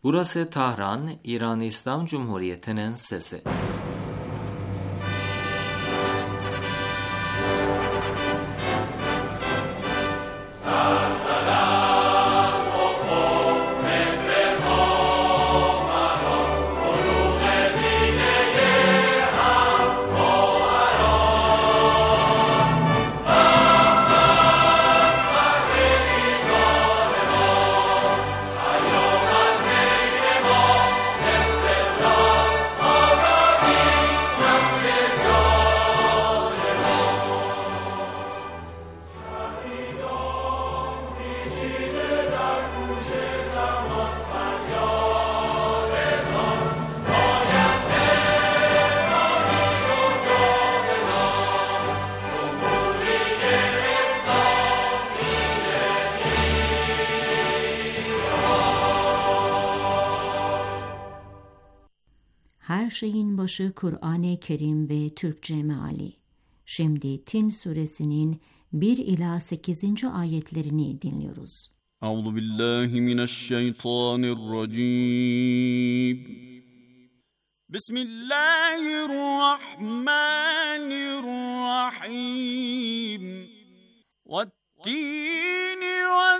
Burası Tahran, İran İslam Cumhuriyeti'nin sesi. Her şeyin başı Kur'an-ı Kerim ve Türkçe meali. Şimdi Tin suresinin 1 ila 8. ayetlerini dinliyoruz. Euzubillahimineşşeytanirracim. Bismillahirrahmanirrahim. Vettini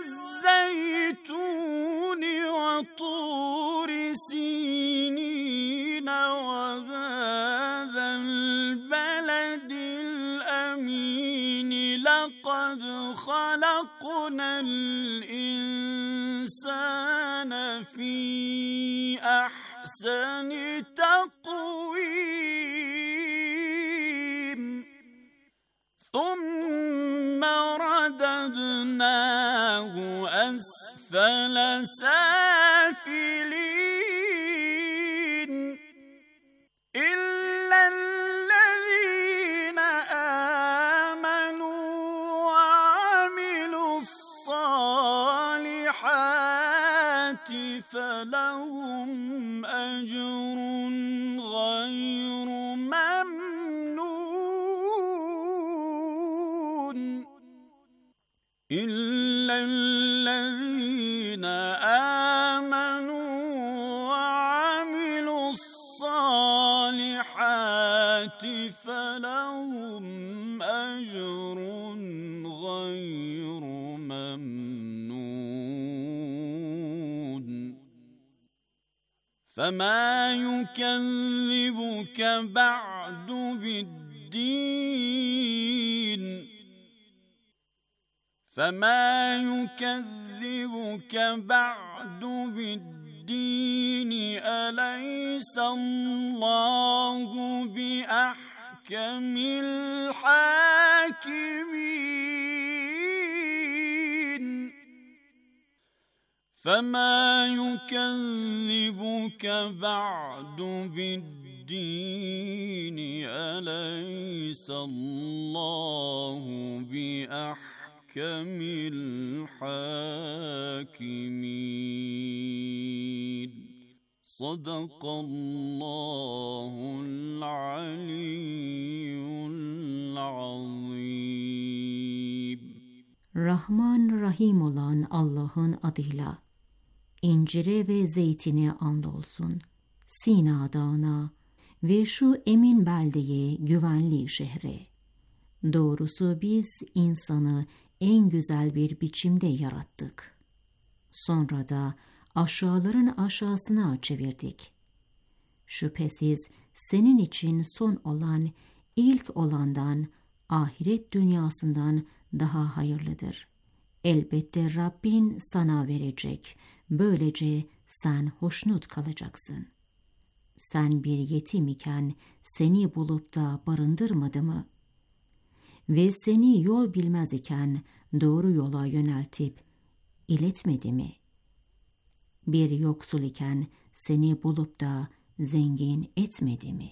vezzeytuni ve turi sinin وهذا البلد الأمين لقد خلقنا الإنسان في أحسن تقويم ثم رددناه أسفل سافلين فلهم أجر غير ممنون إلا الذين آمنوا وعملوا الصالحات فلهم أجر غير ممنون فما يكذبك بعد بالدين أليس الله بأحكم الحاكمين فما يكذبك بعد بالدين أليس الله بأحكم الحاكمين صدق الله العلي العظيم. Rahman Rahim olan Allah'ın adıyla. İncire ve zeytine andolsun, Sina dağına ve şu emin beldeye, güvenli şehre. Doğrusu biz insanı en güzel bir biçimde yarattık. Sonra da aşağıların aşağısına çevirdik. Şüphesiz senin için son olan, ilk olandan, ahiret dünyasından daha hayırlıdır. Elbette Rabbin sana verecek. Böylece sen hoşnut kalacaksın. Sen bir yetim iken seni bulup da barındırmadı mı? Ve seni yol bilmez iken doğru yola yöneltip iletmedi mi? Bir yoksul iken seni bulup da zengin etmedi mi?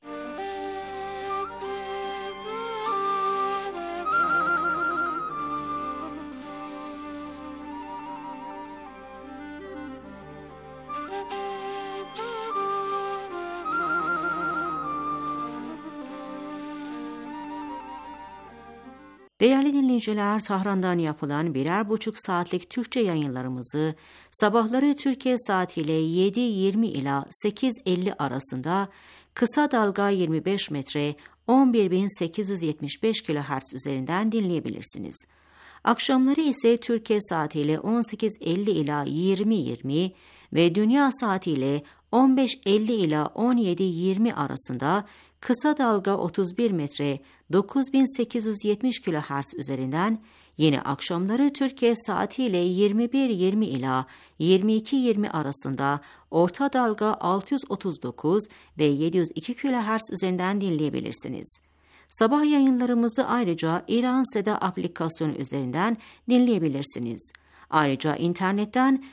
Değerli dinleyiciler, Tahran'dan yapılan 1,5 saatlik Türkçe yayınlarımızı sabahları Türkiye saatiyle 7:20 ila 8:50 arasında kısa dalga 25 metre 11.875 kHz üzerinden dinleyebilirsiniz. Akşamları ise Türkiye saatiyle 18:50 ila 20:20 ve dünya saatiyle 15:50 ila 17:20 arasında kısa dalga 31 metre 9870 kHz üzerinden, yine akşamları Türkiye saatiyle 21:20 ila 22:20 arasında orta dalga 639 ve 702 kHz üzerinden dinleyebilirsiniz. Sabah yayınlarımızı ayrıca İran Seda aplikasyonu üzerinden dinleyebilirsiniz. Ayrıca internetten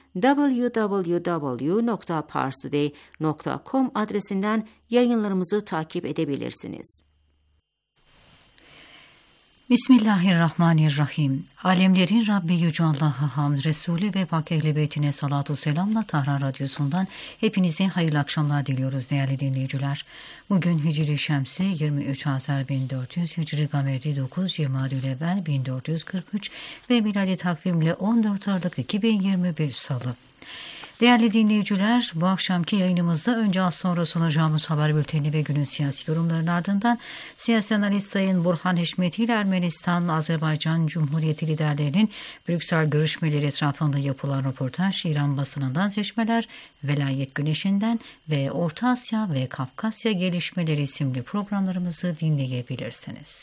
www.parstoday.com adresinden yayınlarımızı takip edebilirsiniz. Bismillahirrahmanirrahim. Alemlerin Rabbi Yüce Allah'a hamd, Resulü ve Pak Ehl-i Beytine salatu selamla Tahran Radyosu'ndan hepinize hayırlı akşamlar diliyoruz değerli dinleyiciler. Bugün Hicri Şemsi 23 Azer 1400, Hicri Gameri 9 Cemadülevvel 1443 ve miladi takvimle 14 Aralık 2021 Salı. Değerli dinleyiciler, bu akşamki yayınımızda önce az sonra sunacağımız haber bülteni ve günün siyasi yorumlarının ardından siyasi analist Sayın Burhan Hişmeti ile Ermenistan-Azerbaycan Cumhuriyeti liderlerinin Brüksel görüşmeleri etrafında yapılan röportaj, İran basınından seçmeler, Velayet Güneşi'nden ve Orta Asya ve Kafkasya gelişmeleri isimli programlarımızı dinleyebilirsiniz.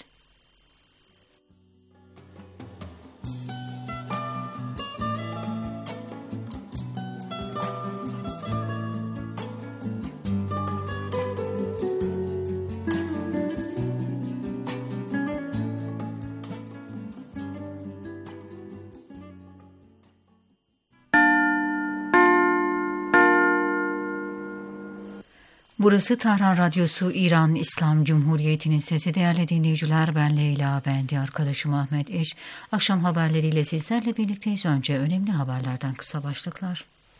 Burası Tahran Radyosu, İran İslam Cumhuriyeti'nin sesi. Değerli dinleyiciler, ben Leyla, ben de arkadaşım Ahmet Eş. Akşam haberleriyle sizlerle birlikteyiz. Önce önemli haberlerden kısa başlıklar.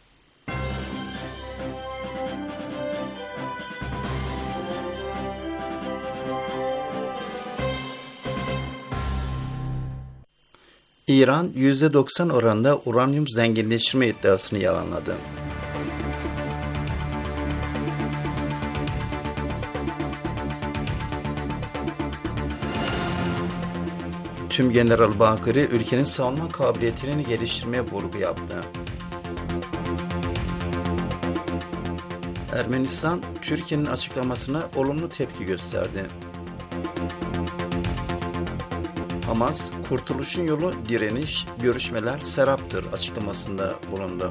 İran %90 oranında uranyum zenginleştirme iddiasını yalanladı. Tüm General Bakırı ülkenin savunma kabiliyetini geliştirmeye vurgu yaptı. Ermenistan, Türkiye'nin açıklamasına olumlu tepki gösterdi. Hamas, kurtuluşun yolu direniş, görüşmeler seraptır açıklamasında bulundu.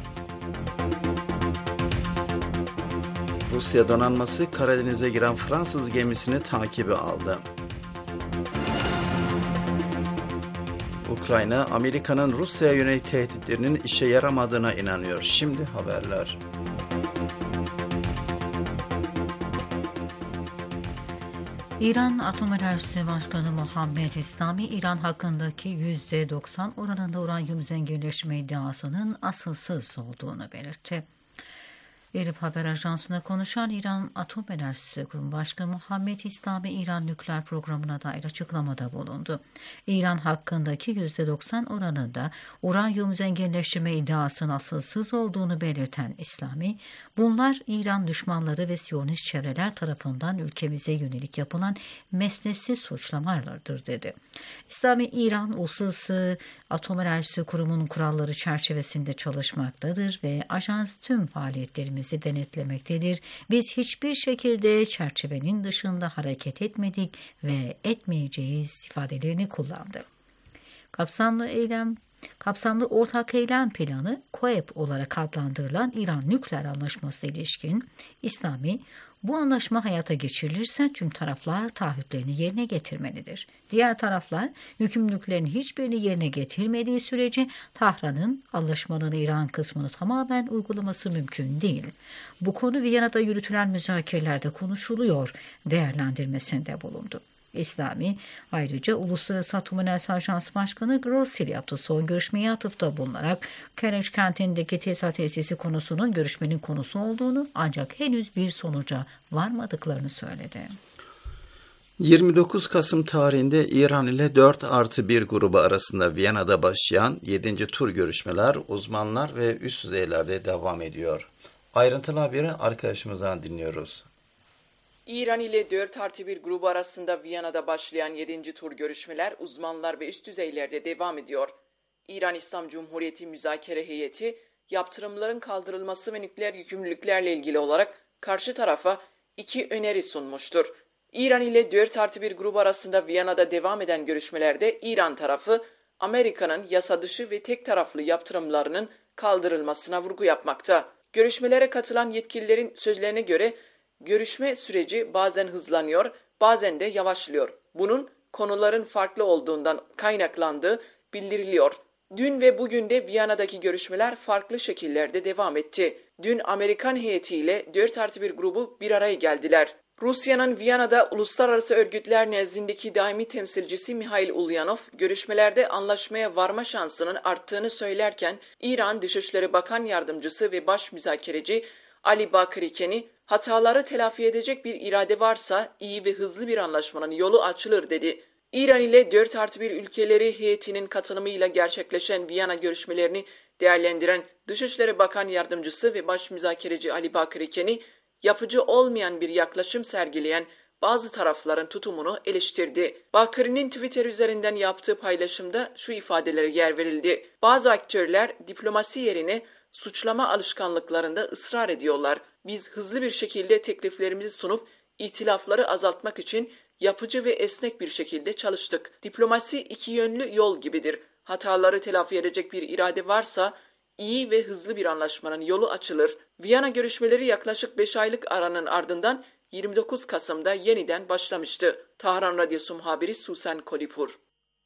Rusya donanması Karadeniz'e giren Fransız gemisini takibe aldı. Ukrayna, Amerika'nın Rusya'ya yönelik tehditlerinin işe yaramadığına inanıyor. Şimdi haberler. İran Atom Enerjisi Başkanı Muhammed İslami, İran hakkındaki %90 oranında uranyum zenginleşme iddiasının asılsız olduğunu belirtti. İRIB Haber Ajansı'na konuşan İran Atom Enerjisi Kurumu Başkanı Muhammed İslami, İran nükleer programına dair açıklamada bulundu. İran hakkındaki %90 oranında uranyum zenginleştirme iddiasının asılsız olduğunu belirten İslami, bunlar İran düşmanları ve Siyonist çevreler tarafından ülkemize yönelik yapılan mesnetsiz suçlamalardır dedi. İslami, İran Uluslararası Atom Enerjisi Kurumu'nun kuralları çerçevesinde çalışmaktadır ve ajans tüm faaliyetlerimizi denetlemektedir. Biz hiçbir şekilde çerçevenin dışında hareket etmedik ve etmeyeceğiz ifadelerini kullandı. Kapsamlı Ortak Eylem Planı KOEP olarak adlandırılan İran nükleer anlaşmasına ilişkin İslami, bu anlaşma hayata geçirilirse tüm taraflar taahhütlerini yerine getirmelidir. Diğer taraflar yükümlülüklerin hiçbirini yerine getirmediği sürece Tahran'ın anlaşmanın İran kısmını tamamen uygulaması mümkün değil. Bu konu Viyana'da yürütülen müzakerelerde konuşuluyor değerlendirmesinde bulundu. İslami ayrıca Uluslararası Atom Enerjisi Ajansı Başkanı Grossi ile yaptığı son görüşmeye atıfta bulunarak Kereç kentindeki tesisat tesisi konusunun görüşmenin konusu olduğunu ancak henüz bir sonuca varmadıklarını söyledi. 29 Kasım tarihinde İran ile 4+1 grubu arasında Viyana'da başlayan 7. tur görüşmeler uzmanlar ve üst düzeylerde devam ediyor. Ayrıntılı haberi arkadaşımızdan dinliyoruz. İran ile 4+1 grubu arasında Viyana'da başlayan 7. tur görüşmeler uzmanlar ve üst düzeylerde devam ediyor. İran İslam Cumhuriyeti müzakere heyeti, yaptırımların kaldırılması ve nükleer yükümlülüklerle ilgili olarak karşı tarafa 2 öneri sunmuştur. İran ile 4+1 grubu arasında Viyana'da devam eden görüşmelerde İran tarafı, Amerika'nın yasa dışı ve tek taraflı yaptırımlarının kaldırılmasına vurgu yapmakta. Görüşmelere katılan yetkililerin sözlerine göre, görüşme süreci bazen hızlanıyor, bazen de yavaşlıyor. Bunun konuların farklı olduğundan kaynaklandığı bildiriliyor. Dün ve bugün de Viyana'daki görüşmeler farklı şekillerde devam etti. Dün Amerikan heyetiyle 4+1 grubu bir araya geldiler. Rusya'nın Viyana'da uluslararası örgütler nezdindeki daimi temsilcisi Mihail Ulyanov, görüşmelerde anlaşmaya varma şansının arttığını söylerken, İran Dışişleri Bakan Yardımcısı ve Baş Müzakereci Ali Bakri Keni, hataları telafi edecek bir irade varsa iyi ve hızlı bir anlaşmanın yolu açılır dedi. İran ile 4+1 ülkeleri heyetinin katılımıyla gerçekleşen Viyana görüşmelerini değerlendiren Dışişleri Bakan Yardımcısı ve Baş Müzakereci Ali Bakri Keni, yapıcı olmayan bir yaklaşım sergileyen bazı tarafların tutumunu eleştirdi. Bakri'nin Twitter üzerinden yaptığı paylaşımda şu ifadelere yer verildi. Bazı aktörler diplomasi yerine suçlama alışkanlıklarında ısrar ediyorlar. Biz hızlı bir şekilde tekliflerimizi sunup ihtilafları azaltmak için yapıcı ve esnek bir şekilde çalıştık. Diplomasi iki yönlü yol gibidir. Hataları telafi edecek bir irade varsa iyi ve hızlı bir anlaşmanın yolu açılır. Viyana görüşmeleri yaklaşık 5 aylık aranın ardından 29 Kasım'da yeniden başlamıştı. Tahran Radyosu muhabiri Susan Kolipur.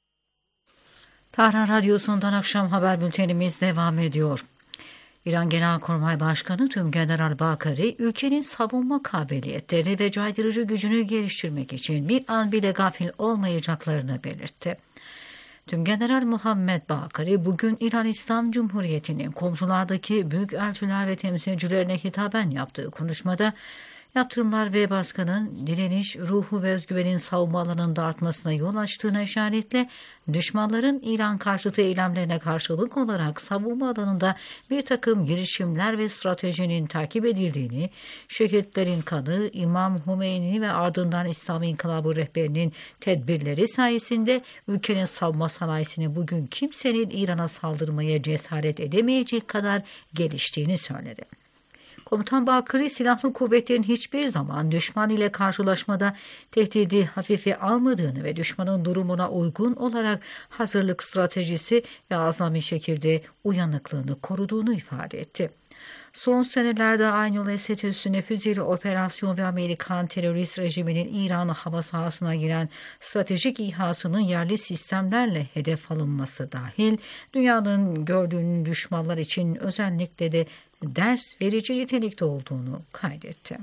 Tahran Radyosu'ndan akşam haber bültenimiz devam ediyor. İran Genelkurmay Başkanı Tümgeneral Bakari, ülkenin savunma kabiliyetleri ve caydırıcı gücünü geliştirmek için bir an bile gafil olmayacaklarını belirtti. Tümgeneral Muhammed Bakari bugün İran İslam Cumhuriyeti'nin komşulardaki büyükelçiler ve temsilcilerine hitaben yaptığı konuşmada yaptırımlar ve baskının direniş, ruhu ve özgüvenin savunma alanında artmasına yol açtığına işaretle düşmanların İran karşıtı eylemlerine karşılık olarak savunma alanında bir takım girişimler ve stratejinin takip edildiğini, şehitlerin kanı, İmam Hümeyni ve ardından İslam İnkılabı rehberinin tedbirleri sayesinde ülkenin savunma sanayisini bugün kimsenin İran'a saldırmaya cesaret edemeyecek kadar geliştiğini söyledi. Komutan Bakri, silahlı kuvvetlerin hiçbir zaman düşman ile karşılaşmada tehdidi hafife almadığını ve düşmanın durumuna uygun olarak hazırlık stratejisi ve azami şekilde uyanıklığını koruduğunu ifade etti. Son senelerde aynı yol Esed üssüne füzeli operasyon ve Amerikan terörist rejiminin İran hava sahasına giren stratejik İHA'sının yerli sistemlerle hedef alınması dahil dünyanın gördüğünün düşmanlar için özellikle de ders verici nitelikte olduğunu kaydetti.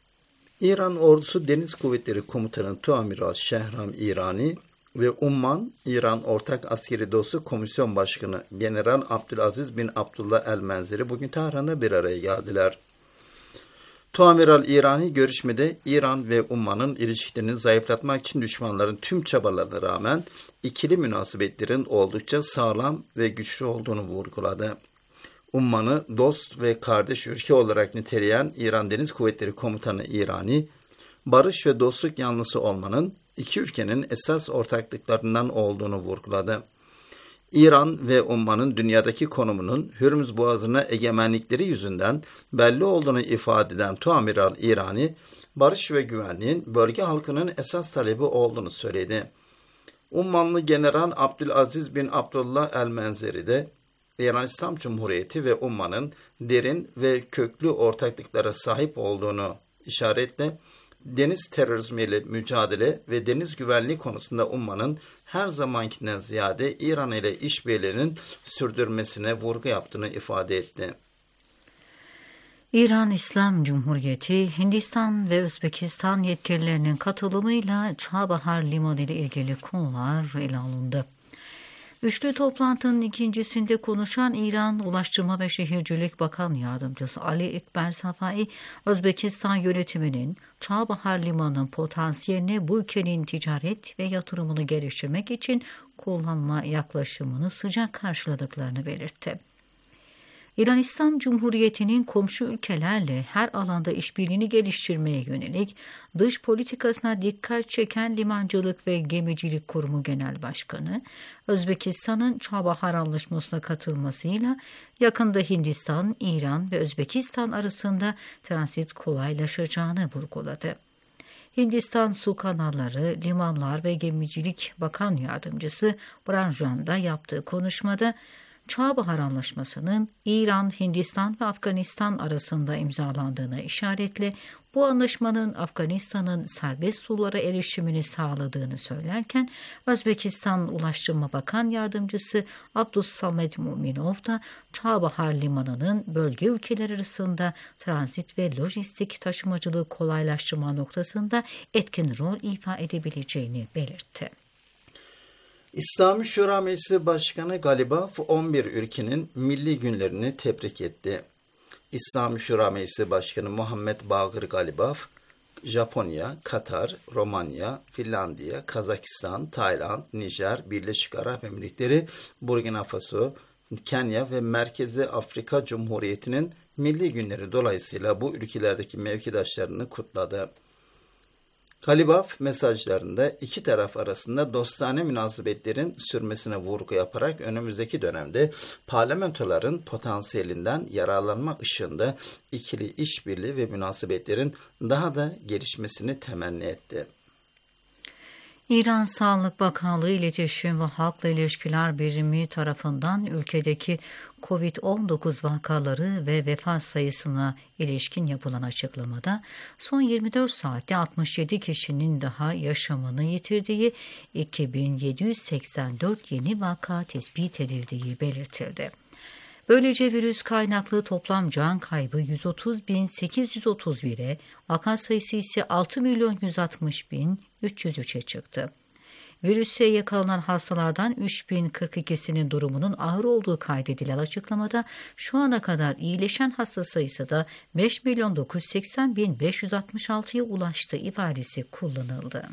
İran Ordusu Deniz Kuvvetleri Komutanı Tuamiral Şehram İrani ve Umman İran Ortak Askeri Dostu Komisyon Başkanı General Abdülaziz bin Abdullah el-Menzeri bugün Tahran'da bir araya geldiler. Tuamiral İrani görüşmede İran ve Umman'ın ilişkilerini zayıflatmak için düşmanların tüm çabalarına rağmen ikili münasebetlerin oldukça sağlam ve güçlü olduğunu vurguladı. Umman'ı dost ve kardeş ülke olarak niteleyen İran Deniz Kuvvetleri Komutanı İrani, barış ve dostluk yanlısı olmanın iki ülkenin esas ortaklıklarından olduğunu vurguladı. İran ve Umman'ın dünyadaki konumunun Hürmüz Boğazı'na egemenlikleri yüzünden belli olduğunu ifade eden Tuamiral İrani, barış ve güvenliğin bölge halkının esas talebi olduğunu söyledi. Ummanlı General Abdülaziz bin Abdullah el-Menzeri de İran İslam Cumhuriyeti ve Umman'ın derin ve köklü ortaklıklara sahip olduğunu işaretle deniz terörizmiyle mücadele ve deniz güvenliği konusunda Umman'ın her zamankinden ziyade İran ile işbirliğinin sürdürmesine vurgu yaptığını ifade etti. İran İslam Cumhuriyeti, Hindistan ve Özbekistan yetkililerinin katılımıyla Çağbahar Limanı ile ilgili konular ele alındı. Üçlü toplantının ikincisinde konuşan İran Ulaştırma ve Şehircilik Bakan Yardımcısı Ali Ekber Safai, Özbekistan yönetiminin Çağbahar Limanı'nın potansiyelini bu ülkenin ticaret ve yatırımını geliştirmek için kullanma yaklaşımını sıcak karşıladıklarını belirtti. İran İslam Cumhuriyeti'nin komşu ülkelerle her alanda işbirliğini geliştirmeye yönelik dış politikasına dikkat çeken Limancılık ve Gemicilik Kurumu Genel Başkanı, Özbekistan'ın Çağbahar Anlaşması'na katılmasıyla yakında Hindistan, İran ve Özbekistan arasında transit kolaylaşacağını vurguladı. Hindistan Su Kanalları, Limanlar ve Gemicilik Bakan Yardımcısı Branjan'da yaptığı konuşmada, Çağbahar Anlaşması'nın İran, Hindistan ve Afganistan arasında imzalandığına işaretle bu anlaşmanın Afganistan'ın serbest sulara erişimini sağladığını söylerken Özbekistan Ulaştırma Bakan Yardımcısı Abdussamed Muminov da Çağbahar Limanı'nın bölge ülkeler arasında transit ve lojistik taşımacılığı kolaylaştırma noktasında etkin rol ifade edebileceğini belirtti. İslami Şura Meclisi Başkanı Galibaf 11 ülkenin milli günlerini tebrik etti. İslami Şura Meclisi Başkanı Muhammed Bagir Galibaf, Japonya, Katar, Romanya, Finlandiya, Kazakistan, Tayland, Nijer, Birleşik Arap Emirlikleri, Burkina Faso, Kenya ve Merkezi Afrika Cumhuriyeti'nin milli günleri dolayısıyla bu ülkelerdeki mevkidaşlarını kutladı. Galibaf mesajlarında iki taraf arasında dostane münasebetlerin sürmesine vurgu yaparak önümüzdeki dönemde parlamentoların potansiyelinden yararlanma ışığında ikili işbirliği ve münasebetlerin daha da gelişmesini temenni etti. İran Sağlık Bakanlığı İletişim ve Halkla İlişkiler Birimi tarafından ülkedeki COVID-19 vakaları ve vefat sayısına ilişkin yapılan açıklamada son 24 saatte 67 kişinin daha yaşamını yitirdiği 2784 yeni vaka tespit edildiği belirtildi. Böylece virüs kaynaklı toplam can kaybı 130.831'e, vaka sayısı ise 6.160.303'e çıktı. Virüse yakalanan hastalardan 3042'sinin durumunun ağır olduğu kaydedilen açıklamada şu ana kadar iyileşen hasta sayısı da 5.980.566'ya ulaştı ifadesi kullanıldı.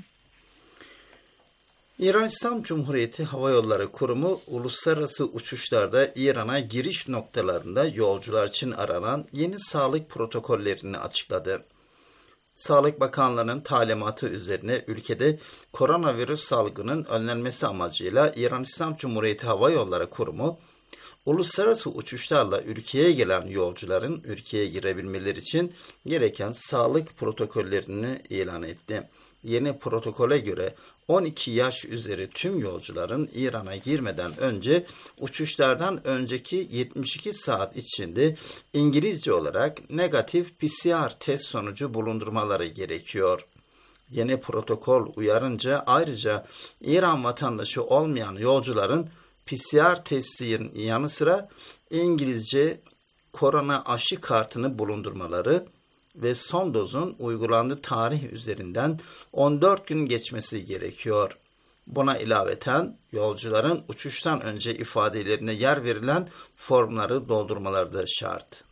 İran İslam Cumhuriyeti Hava Yolları Kurumu uluslararası uçuşlarda İran'a giriş noktalarında yolcular için aranan yeni sağlık protokollerini açıkladı. Sağlık Bakanlığı'nın talimatı üzerine ülkede koronavirüs salgının önlenmesi amacıyla İran İslam Cumhuriyeti Hava Yolları Kurumu, uluslararası uçuşlarla ülkeye gelen yolcuların ülkeye girebilmeleri için gereken sağlık protokollerini ilan etti. Yeni protokole göre 12 yaş üzeri tüm yolcuların İran'a girmeden önce uçuşlardan önceki 72 saat içinde İngilizce olarak negatif PCR test sonucu bulundurmaları gerekiyor. Yeni protokol uyarınca ayrıca İran vatandaşı olmayan yolcuların PCR testinin yanı sıra İngilizce korona aşı kartını bulundurmaları ve son dozun uygulandığı tarih üzerinden 14 gün geçmesi gerekiyor. Buna ilaveten yolcuların uçuştan önce ifadelerine yer verilen formları doldurmaları da şart.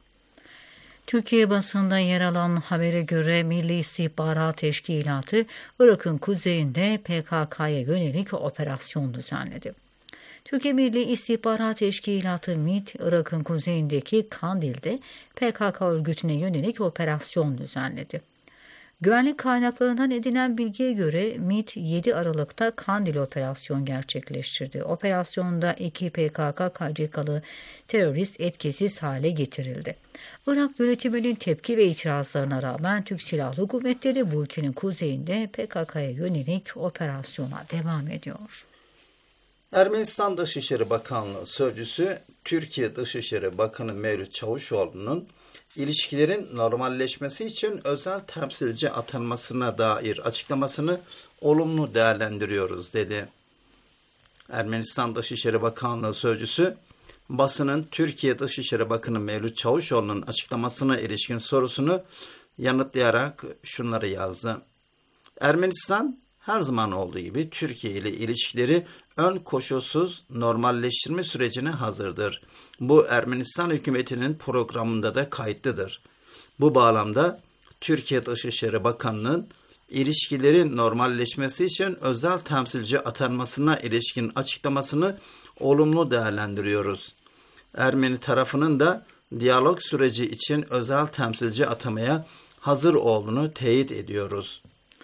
Türkiye basında yer alan habere göre Milli İstihbarat Teşkilatı Irak'ın kuzeyinde PKK'ya yönelik operasyon düzenledi. Türkiye Milli İstihbarat Teşkilatı MİT, Irak'ın kuzeyindeki Kandil'de PKK örgütüne yönelik operasyon düzenledi. Güvenlik kaynaklarından edinilen bilgiye göre MİT 7 Aralık'ta Kandil operasyon gerçekleştirdi. Operasyonda 2 PKK-KCK'lı terörist etkisiz hale getirildi. Irak yönetiminin tepki ve itirazlarına rağmen Türk Silahlı Kuvvetleri bu ülkenin kuzeyinde PKK'ya yönelik operasyona devam ediyor. Ermenistan Dışişleri Bakanlığı Sözcüsü Türkiye Dışişleri Bakanı Mevlüt Çavuşoğlu'nun ilişkilerin normalleşmesi için özel temsilci atanmasına dair açıklamasını olumlu değerlendiriyoruz dedi. Ermenistan Dışişleri Bakanlığı Sözcüsü basının Türkiye Dışişleri Bakanı Mevlüt Çavuşoğlu'nun açıklamasına ilişkin sorusunu yanıtlayarak şunları yazdı. Ermenistan her zaman olduğu gibi Türkiye ile ilişkileri ön koşulsuz normalleştirme sürecine hazırdır. Bu Ermenistan hükümetinin programında da kayıtlıdır. Bu bağlamda Türkiye Dışişleri Bakanlığı'nın ilişkilerin normalleşmesi için özel temsilci atanmasına ilişkin açıklamasını olumlu değerlendiriyoruz. Ermeni tarafının da diyalog süreci için özel temsilci atamaya hazır olduğunu teyit ediyoruz.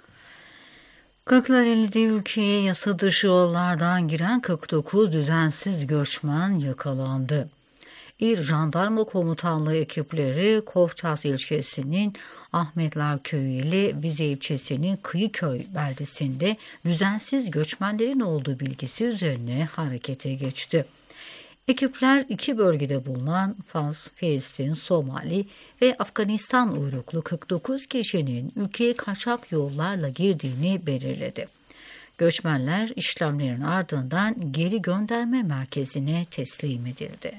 Kırklareli'de ülkeye yasa dışı yollardan giren 49 düzensiz göçmen yakalandı. İl Jandarma Komutanlığı ekipleri Kovçaz ilçesinin Ahmetler Köyü ile Vize ilçesinin Kıyıköy beldesinde düzensiz göçmenlerin olduğu bilgisi üzerine harekete geçti. Ekipler iki bölgede bulunan Fas, Filistin, Somali ve Afganistan uyruklu 49 kişinin ülkeye kaçak yollarla girdiğini belirledi. Göçmenler işlemlerin ardından geri gönderme merkezine teslim edildi.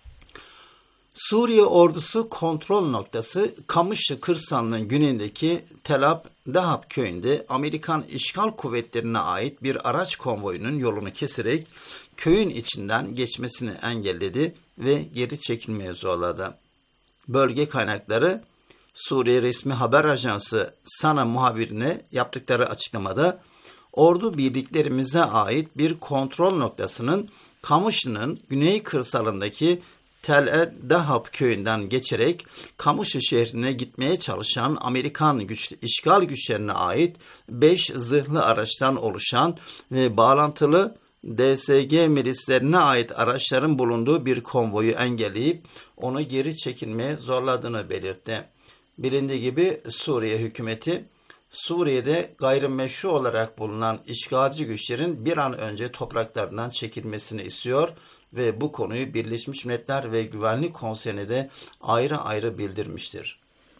Suriye ordusu kontrol noktası Kamışlı kırsalının güneyindeki Tel Dahab köyünde Amerikan işgal kuvvetlerine ait bir araç konvoyunun yolunu keserek köyün içinden geçmesini engelledi ve geri çekilmeye zorladı. Bölge kaynakları Suriye resmi haber ajansı SANA muhabirine yaptıkları açıklamada ordu birliklerimize ait bir kontrol noktasının Kamışlı'nın güney kırsalındaki Tel Dahab köyünden geçerek Kamışlı şehrine gitmeye çalışan Amerikan işgal güçlerine ait 5 zırhlı araçtan oluşan ve bağlantılı DSG milislerine ait araçların bulunduğu bir konvoyu engelleyip onu geri çekilmeye zorladığını belirtti. Bilindiği gibi Suriye hükümeti Suriye'de gayrimeşru olarak bulunan işgalci güçlerin bir an önce topraklarından çekilmesini istiyor ve bu konuyu Birleşmiş Milletler ve Güvenlik Konseyi'ne de ayrı ayrı bildirmiştir.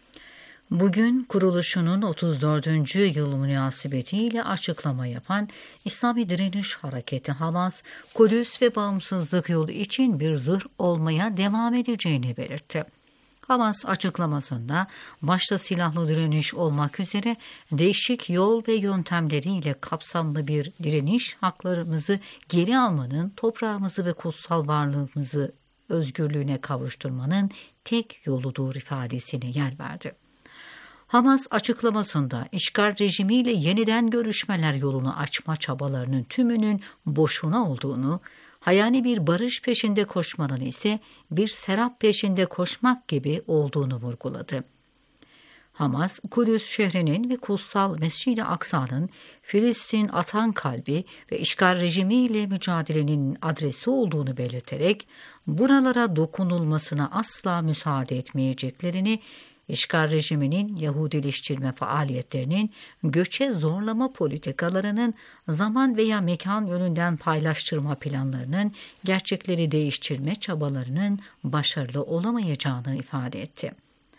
Bugün kuruluşunun 34. yıl münasebetiyle açıklama yapan İslami Direniş Hareketi Hamas, Kudüs ve bağımsızlık yolu için bir zırh olmaya devam edeceğini belirtti. Hamas açıklamasında başta silahlı direniş olmak üzere değişik yol ve yöntemleriyle kapsamlı bir direniş, haklarımızı geri almanın, toprağımızı ve kutsal varlığımızı özgürlüğüne kavuşturmanın tek yoludur ifadesine yer verdi. Hamas açıklamasında işgal rejimiyle yeniden görüşmeler yolunu açma çabalarının tümünün boşuna olduğunu, hayali bir barış peşinde koşmanın ise bir serap peşinde koşmak gibi olduğunu vurguladı. Hamas, Kudüs şehrinin ve kutsal Mescid-i Aksa'nın Filistin atan kalbi ve işgal rejimiyle mücadelenin adresi olduğunu belirterek, buralara dokunulmasına asla müsaade etmeyeceklerini, İşgal rejiminin Yahudileştirme faaliyetlerinin, göçe zorlama politikalarının, zaman veya mekan yönünden paylaştırma planlarının, gerçekleri değiştirme çabalarının başarılı olamayacağını ifade etti.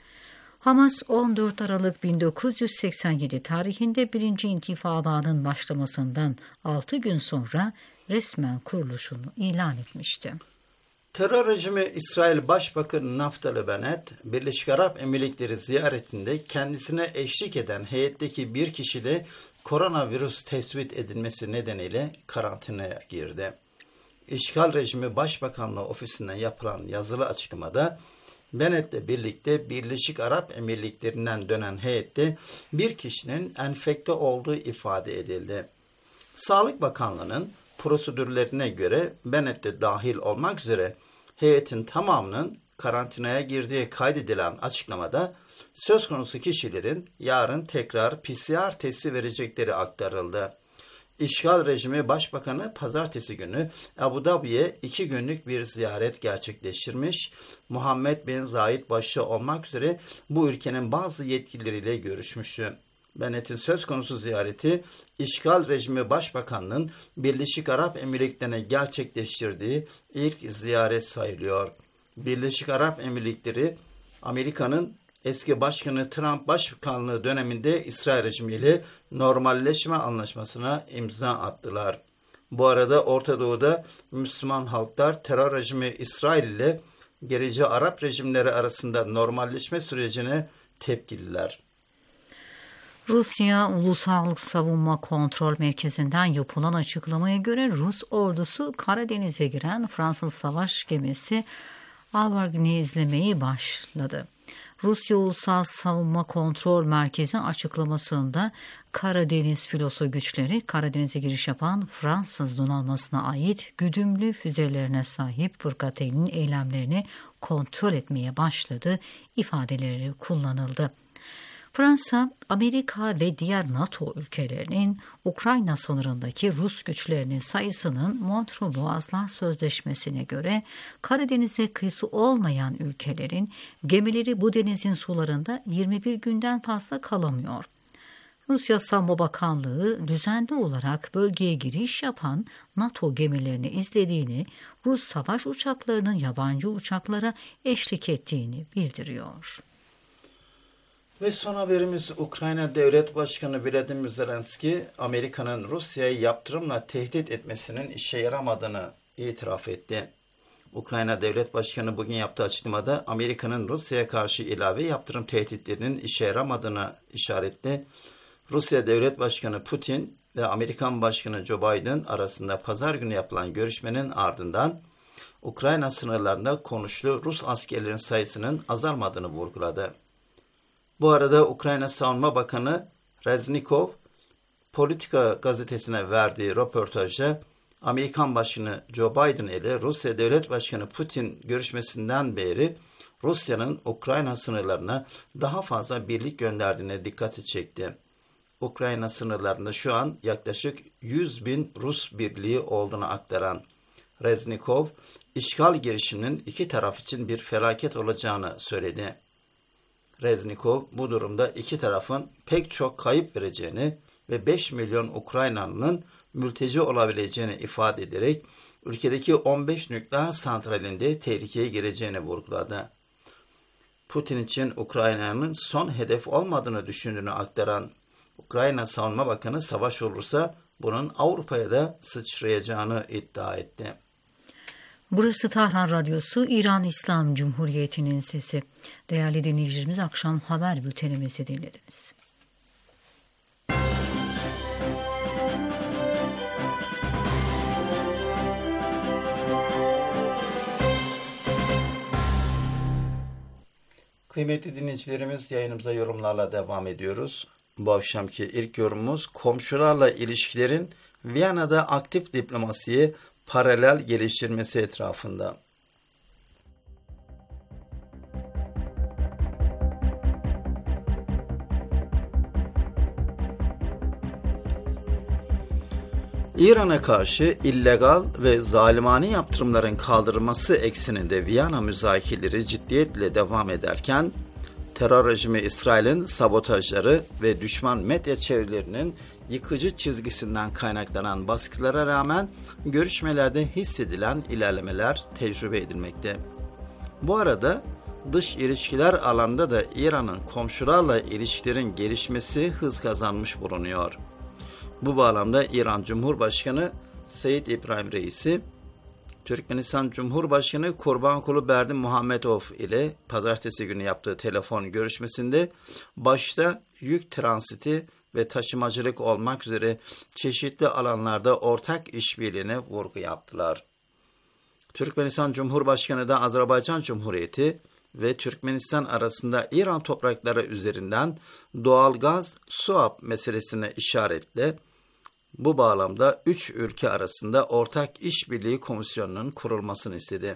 Hamas 14 Aralık 1987 tarihinde 1. İntifadanın başlamasından 6 gün sonra resmen kuruluşunu ilan etmişti. Terör rejimi İsrail Başbakanı Naftali Bennett, Birleşik Arap Emirlikleri ziyaretinde kendisine eşlik eden heyetteki bir kişide koronavirüs tespit edilmesi nedeniyle karantinaya girdi. İşgal rejimi Başbakanlığı ofisinden yapılan yazılı açıklamada Bennett'le birlikte Birleşik Arap Emirlikleri'nden dönen heyette bir kişinin enfekte olduğu ifade edildi. Sağlık Bakanlığı'nın prosedürlerine göre Bennett de dahil olmak üzere heyetin tamamının karantinaya girdiği kaydedilen açıklamada söz konusu kişilerin yarın tekrar PCR testi verecekleri aktarıldı. İşgal rejimi Başbakanı pazartesi günü Abu Dhabi'ye 2 günlük bir ziyaret gerçekleştirmiş, Muhammed bin Zayed başta olmak üzere bu ülkenin bazı yetkilileriyle görüşmüştü. Bennett'in söz konusu ziyareti, İşgal rejimi Başbakanı'nın Birleşik Arap Emirlikleri'ne gerçekleştirdiği ilk ziyaret sayılıyor. Birleşik Arap Emirlikleri, Amerika'nın eski başkanı Trump başkanlığı döneminde İsrail rejimiyle normalleşme anlaşmasına imza attılar. Bu arada Orta Doğu'da Müslüman halklar terör rejimi İsrail ile gerici Arap rejimleri arasında normalleşme sürecine tepkililer. Rusya Ulusal Savunma Kontrol Merkezi'nden yapılan açıklamaya göre Rus ordusu Karadeniz'e giren Fransız savaş gemisi Alvarg'ını izlemeyi başladı. Rusya Ulusal Savunma Kontrol Merkezi açıklamasında Karadeniz filosu güçleri Karadeniz'e giriş yapan Fransız donanmasına ait güdümlü füzelerine sahip fırkateyn'in eylemlerini kontrol etmeye başladı ifadeleri kullanıldı. Fransa, Amerika ve diğer NATO ülkelerinin Ukrayna sınırındaki Rus güçlerinin sayısının Montreux Boğazlar Sözleşmesi'ne göre Karadeniz'e kıyısı olmayan ülkelerin gemileri bu denizin sularında 21 günden fazla kalamıyor. Rusya Savunma Bakanlığı düzenli olarak bölgeye giriş yapan NATO gemilerini izlediğini, Rus savaş uçaklarının yabancı uçaklara eşlik ettiğini bildiriyor. Ve son haberimiz Ukrayna Devlet Başkanı Volodymyr Zelenski, Amerika'nın Rusya'yı yaptırımla tehdit etmesinin işe yaramadığını itiraf etti. Ukrayna Devlet Başkanı bugün yaptığı açıklamada Amerika'nın Rusya'ya karşı ilave yaptırım tehditlerinin işe yaramadığını işaretle, Rusya Devlet Başkanı Putin ve Amerikan Başkanı Joe Biden arasında pazar günü yapılan görüşmenin ardından Ukrayna sınırlarında konuşlu Rus askerlerin sayısının azalmadığını vurguladı. Bu arada Ukrayna Savunma Bakanı Reznikov, Politika gazetesine verdiği röportajda Amerikan Başkanı Joe Biden ile Rusya Devlet Başkanı Putin görüşmesinden beri Rusya'nın Ukrayna sınırlarına daha fazla birlik gönderdiğine dikkati çekti. Ukrayna sınırlarında şu an yaklaşık 100.000 Rus birliği olduğunu aktaran Reznikov, işgal girişiminin iki taraf için bir felaket olacağını söyledi. Reznikov bu durumda iki tarafın pek çok kayıp vereceğini ve 5 milyon Ukraynalı'nın mülteci olabileceğini ifade ederek ülkedeki 15 nükleer santralinde tehlikeye gireceğini vurguladı. Putin için Ukrayna'nın son hedef olmadığını düşündüğünü aktaran Ukrayna Savunma Bakanı savaş olursa bunun Avrupa'ya da sıçrayacağını iddia etti. Burası Tahran Radyosu, İran İslam Cumhuriyeti'nin sesi. Değerli dinleyicilerimiz, akşam haber bültenimizi dinlediniz. Kıymetli dinleyicilerimiz, yayınımıza yorumlarla devam ediyoruz. Bu akşamki ilk yorumumuz komşularla ilişkilerin Viyana'da aktif diplomasiye paralel geliştirmesi etrafında. İran'a karşı illegal ve zalimane yaptırımların kaldırılması ekseninde Viyana müzakereleri ciddiyetle devam ederken, terör rejimi İsrail'in sabotajları ve düşman medya çevrelerinin yıkıcı çizgisinden kaynaklanan baskılara rağmen görüşmelerde hissedilen ilerlemeler tecrübe edilmekte. Bu arada dış ilişkiler alanında da İran'ın komşularla ilişkilerin gelişmesi hız kazanmış bulunuyor. Bu bağlamda İran Cumhurbaşkanı Seyyid İbrahim Reisi, Türkmenistan Cumhurbaşkanı Kurbanqulu Berdimuhamedov ile pazartesi günü yaptığı telefon görüşmesinde başta yük transiti ve taşımacılık olmak üzere çeşitli alanlarda ortak işbirliğine vurgu yaptılar. Türkmenistan Cumhurbaşkanı da Azerbaycan Cumhuriyeti ve Türkmenistan arasında İran toprakları üzerinden doğalgaz swap meselesine işaretle bu bağlamda 3 ülke arasında ortak işbirliği komisyonunun kurulmasını istedi.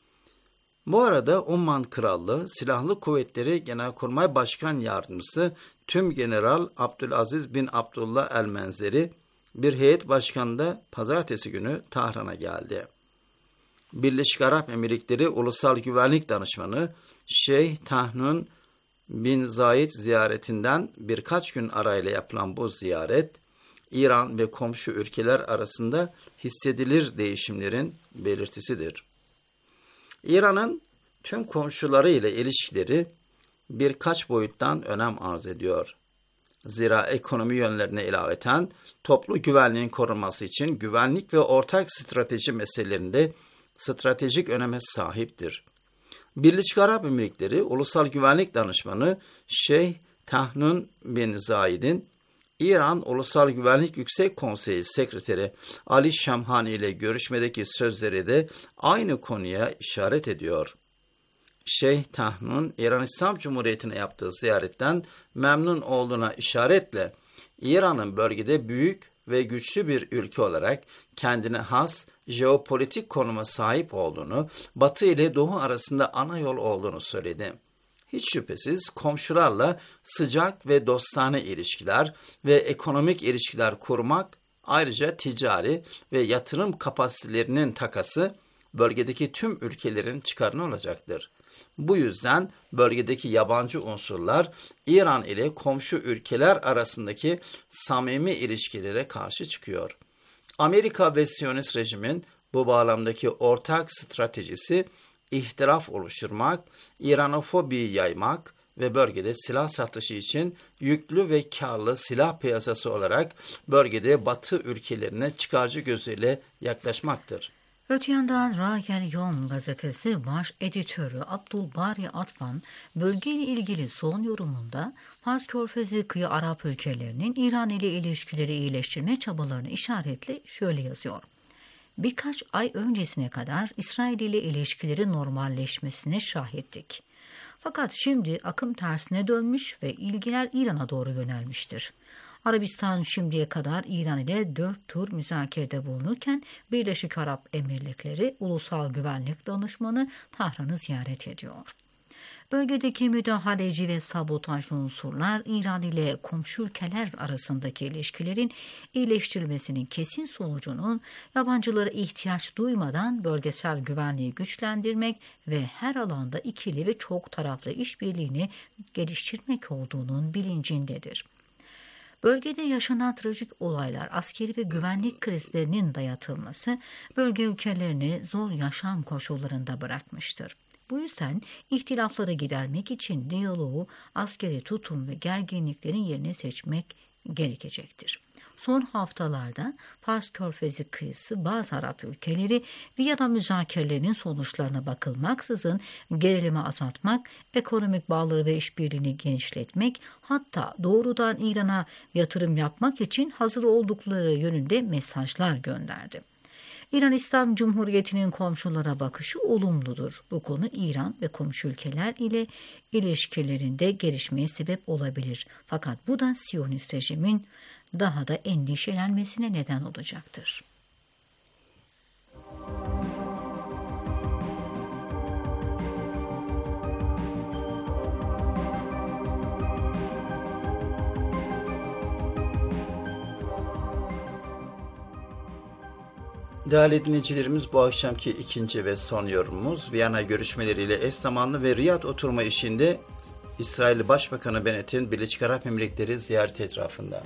Bu arada Umman Krallığı Silahlı Kuvvetleri Genelkurmay Başkan Yardımcısı Tümgeneral Abdülaziz bin Abdullah el-Menzeri bir heyet başkanında pazartesi günü Tahran'a geldi. Birleşik Arap Emirlikleri Ulusal Güvenlik Danışmanı Şeyh Tahnun bin Zayed ziyaretinden birkaç gün arayla yapılan bu ziyaret, İran ve komşu ülkeler arasında hissedilir değişimlerin belirtisidir. İran'ın tüm komşuları ile ilişkileri birkaç boyuttan önem arz ediyor. Zira ekonomi yönlerine ilaveten toplu güvenliğin korunması için güvenlik ve ortak strateji meselelerinde stratejik öneme sahiptir. Birleşik Arap Emirlikleri Ulusal Güvenlik Danışmanı Şeyh Tahnun bin Zayed'in İran Ulusal Güvenlik Yüksek Konseyi Sekreteri Ali Şamhani ile görüşmedeki sözleri de aynı konuya işaret ediyor. Şeyh Tahnun, İran İslam Cumhuriyeti'ne yaptığı ziyaretten memnun olduğuna işaretle İran'ın bölgede büyük ve güçlü bir ülke olarak kendine has jeopolitik konuma sahip olduğunu, Batı ile Doğu arasında ana yol olduğunu söyledi. Hiç şüphesiz komşularla sıcak ve dostane ilişkiler ve ekonomik ilişkiler kurmak, ayrıca ticari ve yatırım kapasitelerinin takası bölgedeki tüm ülkelerin çıkarına olacaktır. Bu yüzden bölgedeki yabancı unsurlar İran ile komşu ülkeler arasındaki samimi ilişkilere karşı çıkıyor. Amerika ve Siyonist rejimin bu bağlamdaki ortak stratejisi ihtilaf oluşturmak, İranofobiyi yaymak ve bölgede silah satışı için yüklü ve karlı silah piyasası olarak bölgede Batı ülkelerine çıkarcı gözüyle yaklaşmaktır. Öte yandan Ra'yel Yom gazetesi baş editörü Abdulbari Atvan, bölgeyle ilgili son yorumunda Fars Körfezi kıyı Arap ülkelerinin İran ile ilişkileri iyileştirme çabalarını işaretle şöyle yazıyor. Birkaç ay öncesine kadar İsrail ile ilişkileri normalleşmesine şahittik. Fakat şimdi akım tersine dönmüş ve ilgiler İran'a doğru yönelmiştir. Arabistan şimdiye kadar İran ile 4 tur müzakerede bulunurken Birleşik Arap Emirlikleri Ulusal Güvenlik Danışmanı Tahran'ı ziyaret ediyor. Bölgedeki müdahaleci ve sabotajlı unsurlar İran ile komşu ülkeler arasındaki ilişkilerin iyileştirilmesinin kesin sonucunun yabancılara ihtiyaç duymadan bölgesel güvenliği güçlendirmek ve her alanda ikili ve çok taraflı işbirliğini geliştirmek olduğunun bilincindedir. Bölgede yaşanan trajik olaylar, askeri ve güvenlik krizlerinin dayatılması bölge ülkelerini zor yaşam koşullarında bırakmıştır. Bu yüzden ihtilafları gidermek için diyaloğu, askeri tutum ve gerginliklerin yerini seçmek gerekecektir. Son haftalarda Fars Körfezi kıyısı bazı Arap ülkeleri Viyana müzakerelerinin sonuçlarına bakılmaksızın gerilimi azaltmak, ekonomik bağları ve işbirliğini genişletmek, hatta doğrudan İran'a yatırım yapmak için hazır oldukları yönünde mesajlar gönderdi. İran İslam Cumhuriyeti'nin komşulara bakışı olumludur. Bu konu İran ve komşu ülkeler ile ilişkilerinde gelişmeye sebep olabilir. Fakat bu da Siyonist rejimin daha da endişelenmesine neden olacaktır. Değerli dinleyicilerimiz, bu akşamki ikinci ve son yorumumuz Viyana görüşmeleriyle eş zamanlı ve Riyad oturma işinde İsrail Başbakanı Bennett'in Birleşik Arap Emirlikleri ziyareti etrafında.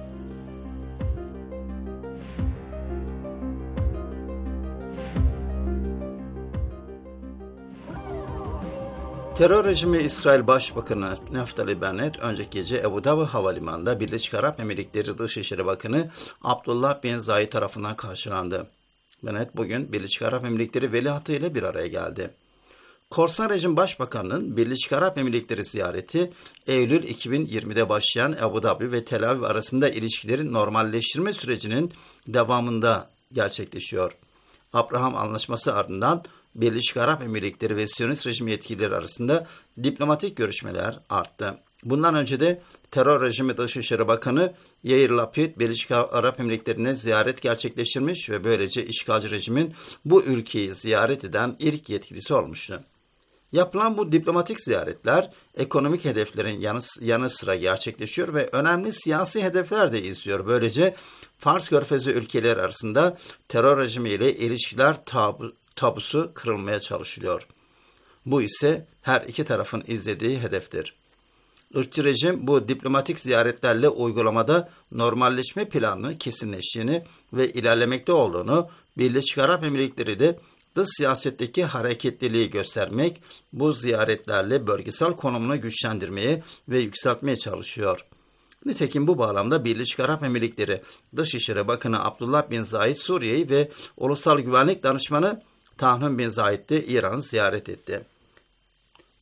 Terör rejimi İsrail Başbakanı Naftali Bennett önceki gece Ebu Dabi Havalimanı'nda Birleşik Arap Emirlikleri Dışişleri Bakanı Abdullah bin Zayed tarafından karşılandı. Bennett bugün Birleşik Arap Emirlikleri veliahtı ile bir araya geldi. Korsan rejim başbakanının Birleşik Arap Emirlikleri ziyareti Eylül 2020'de başlayan Ebu Dabi ve Tel Aviv arasında ilişkilerin normalleştirme sürecinin devamında gerçekleşiyor. Abraham Anlaşması ardından Birleşik Arap Emirlikleri ve Siyonist rejim yetkilileri arasında diplomatik görüşmeler arttı. Bundan önce de terör rejimi Dışişleri Bakanı Yair Lapid Birleşik Arap Emirlikleri'ne ziyaret gerçekleştirmiş ve böylece işgalci rejimin bu ülkeyi ziyaret eden ilk yetkilisi olmuştu. Yapılan bu diplomatik ziyaretler ekonomik hedeflerin yanı sıra gerçekleşiyor ve önemli siyasi hedefler de izliyor. Böylece Fars Körfezi ülkeleri arasında terör rejimi ile ilişkiler tabusu kırılmaya çalışılıyor. Bu ise her iki tarafın izlediği hedeftir. Irkçı rejim bu diplomatik ziyaretlerle uygulamada normalleşme planını kesinleştiğini ve ilerlemekte olduğunu, Birleşik Arap Emirlikleri de dış siyasetteki hareketliliği göstermek, bu ziyaretlerle bölgesel konumunu güçlendirmeye ve yükseltmeye çalışıyor. Nitekim bu bağlamda Birleşik Arap Emirlikleri Dışişleri Bakanı Abdullah bin Zayed Suriye'yi ve Ulusal Güvenlik Danışmanı Tahnun bin Zayed de İran'ı ziyaret etti.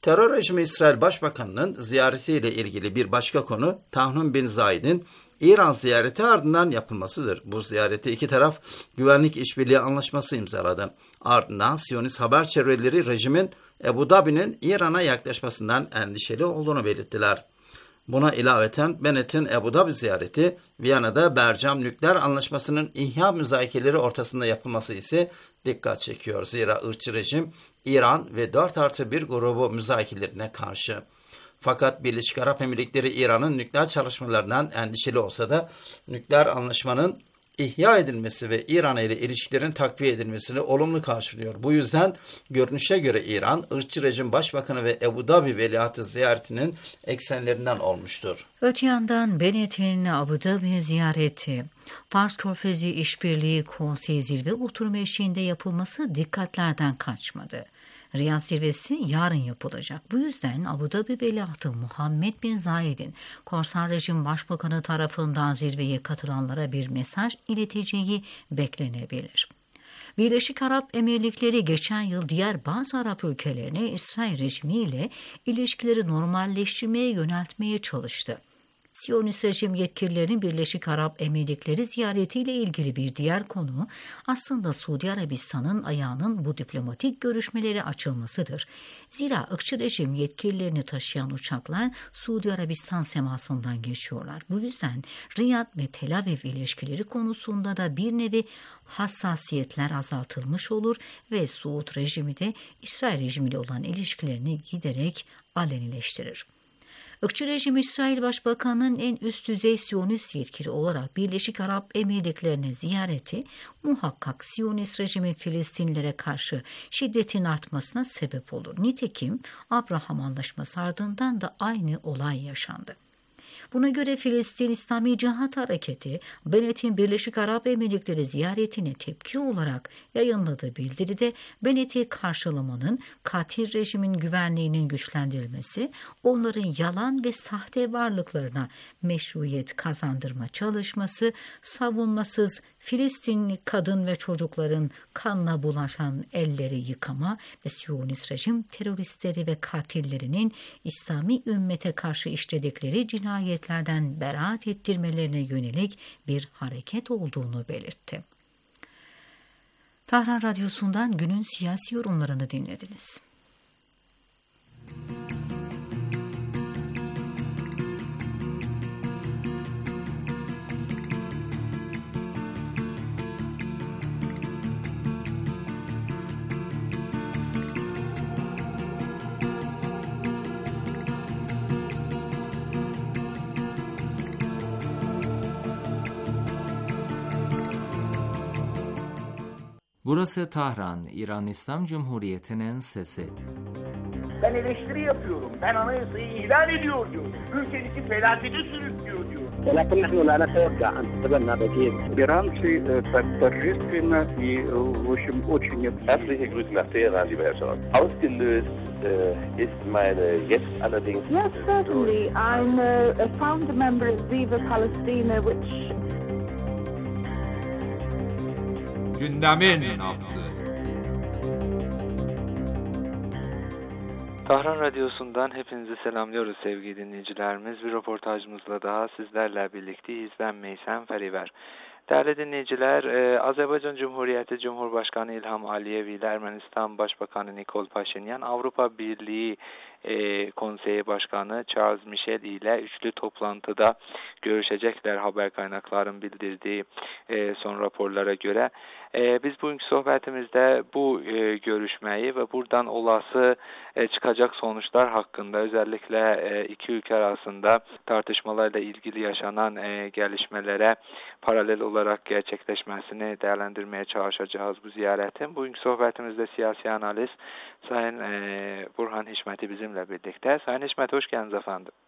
Terör rejimi İsrail Başbakanı'nın ziyaretiyle ilgili bir başka konu Tahmin bin Zayed'in İran ziyareti ardından yapılmasıdır. Bu ziyareti iki taraf güvenlik işbirliği anlaşması imzaladı. Ardından Siyonist haber çevreleri rejimin Ebu Dabi'nin İran'a yaklaşmasından endişeli olduğunu belirttiler. Buna ilaveten Bennett'in Ebu Dabi ziyareti, Viyana'da Bercam nükleer anlaşmasının ihya müzakereleri ortasında yapılması ise dikkat çekiyor. Zira ırkçı rejim İran ve 4+1 grubu müzakerelerine karşı. Fakat Birleşik Arap Emirlikleri İran'ın nükleer çalışmalarından endişeli olsa da nükleer anlaşmanın ihya edilmesi ve İran ile ilişkilerin takviye edilmesini olumlu karşılıyor. Bu yüzden görünüşe göre İran, ırkçı rejim başbakanı ve Ebu Dabi veliahtı ziyaretinin eksenlerinden olmuştur. Öte yandan Bennett'in Abu Dhabi ziyareti, Fars Körfezi İşbirliği Konseyi zirve oturumu eşliğinde yapılması dikkatlerden kaçmadı. Riyad zirvesi yarın yapılacak. Bu yüzden Abu Dhabi veliahtı Muhammed bin Zayed'in korsan rejim başbakanı tarafından zirveye katılanlara bir mesaj ileteceği beklenebilir. Birleşik Arap Emirlikleri geçen yıl diğer bazı Arap ülkelerine İsrail rejimiyle ilişkileri normalleştirmeye yöneltmeye çalıştı. Siyonist rejim yetkililerinin Birleşik Arap Emirlikleri ziyaretiyle ilgili bir diğer konu aslında Suudi Arabistan'ın ayağının bu diplomatik görüşmelere açılmasıdır. Zira ırkçı rejim yetkililerini taşıyan uçaklar Suudi Arabistan semasından geçiyorlar. Bu yüzden Riyad ve Tel Aviv ilişkileri konusunda da bir nevi hassasiyetler azaltılmış olur ve Suud rejimi de İsrail rejimiyle olan ilişkilerini giderek alenileştirir. Irkçı rejim İsrail Başbakanı'nın en üst düzey Siyonist yetkili olarak Birleşik Arap Emirlikleri'ne ziyareti muhakkak Siyonist rejimin Filistinlilere karşı şiddetin artmasına sebep olur. Nitekim Abraham Anlaşması ardından da aynı olay yaşandı. Buna göre Filistin İslami Cihat Hareketi, Bennett'in Birleşik Arap Emirlikleri ziyaretine tepki olarak yayınladığı bildiride Bennett'i karşılamanın katil rejimin güvenliğinin güçlendirilmesi, onların yalan ve sahte varlıklarına meşruiyet kazandırma çalışması, savunmasız Filistinli kadın ve çocukların kanla bulaşan elleri yıkama ve Siyonist rejim teröristleri ve katillerinin İslami ümmete karşı işledikleri cinayetlerden beraat ettirmelerine yönelik bir hareket olduğunu belirtti. Tahran Radyosu'ndan günün siyasi yorumlarını dinlediniz. Burası Tahran, İran İslam Cumhuriyeti'nin sesi. Ben eleştiri yapıyorum. Ben anayasayı ilan ediyor diyor. Ülkenizi felakete sürüklüyor diyor. ولكن نحن لا نتوقع أن تتبنى بديل. Иранцы так торжественно и, в общем, очень... Herzliche Grüße nach Teheran, lieber Herr Scholz. Ausgelöst ist meine jetzt allerdings... Yes, certainly. I'm a founder member of Viva Palestina, which... Gündemin nabzı. Tahran Radyosu'ndan hepinizi selamlıyoruz sevgili dinleyicilerimiz. Bir röportajımızla daha sizlerle birlikteyiz. Ben Meysem Feriver. Değerli dinleyiciler, Azerbaycan Cumhuriyeti Cumhurbaşkanı İlham Aliyev ile Ermenistan Başbakanı Nikol Paşinyan, Avrupa Birliği Konseyi Başkanı Charles Michel ile üçlü toplantıda görüşecekler haber kaynakların bildirdiği son raporlara göre. Biz bugünkü sohbetimizde bu görüşmeyi ve buradan olası çıkacak sonuçlar hakkında, özellikle iki ülke arasında tartışmalarla ilgili yaşanan gelişmelere paralel olarak gerçekleşmesini değerlendirmeye çalışacağız bu ziyaretin. Bugünkü sohbetimizde siyasi analiz Sayın Burhan Hişmeti bizimle birlikte. Sayın Hişmet, hoş geldiniz efendim.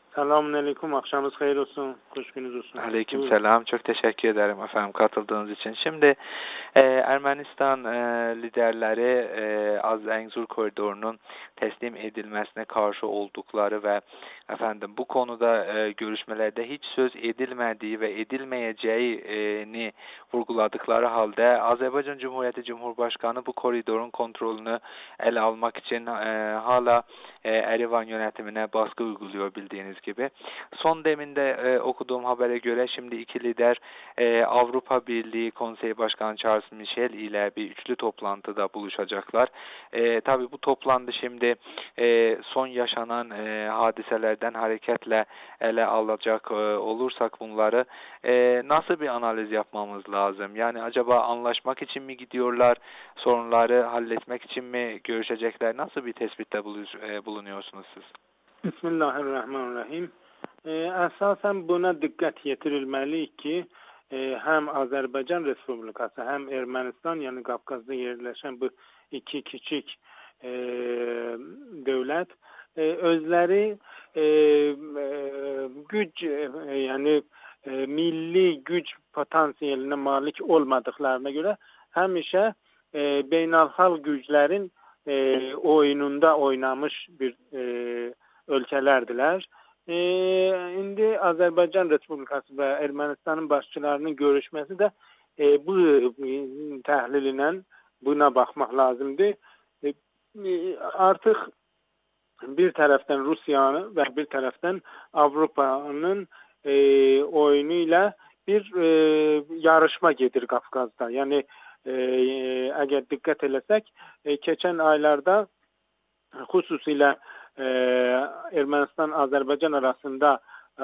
Selamünaleyküm, akşamınız hayır olsun, hoş gününüz olsun. Aleykümselam, çok teşekkür ederim efendim katıldığınız için. Şimdi Ermənistan liderleri Az-Zəngəzur koridorunun teslim edilmesine karşı oldukları ve efendim bu konuda görüşmelerde hiç söz edilmediği ve edilmeyeceğini vurguladıkları halde Azerbaycan Cumhuriyeti Cumhurbaşkanı bu koridorun kontrolünü ele almak için hala Erivan yönetimine baskı uyguluyor bildiğiniz gibi. Son deminde okuduğum habere göre şimdi iki lider Avrupa Birliği Konseyi Başkanı Charles Michel ile bir üçlü toplantıda buluşacaklar. Tabii bu toplantı şimdi son yaşanan hadiselerden hareketle ele alacak olursak bunları nasıl bir analiz yapmamız lazım? Yani acaba anlaşmak için mi gidiyorlar, sorunları halletmek için mi görüşecekler? Nasıl bir tespitte bulunuyorsunuz siz? Bismillahirrahmanirrahim. Esasen buna dikkat yetirilmeli ki hem Azerbaycan Respublikası hem Ermenistan yani Kafkas'ta yerleşen bu iki küçük devlet özleri güç yani milli güç potansiyeline malik olmadıklarına göre hemişe beynelhal güçlerin oyununda oynamış bir ülkelerdiler. Şimdi Azerbaycan Respublikası ve Ermenistan'ın başçılarının görüşmesi de bu tahliliyle buna bakmak lazımdı. Artık bir taraftan Rusya'nın ve bir taraftan Avrupa'nın oyunuyla bir yarışma gelir Kafkas'ta. Yani eğer dikkat etsek geçen aylarda hususiyle Ermənistan-Azərbaycan arasında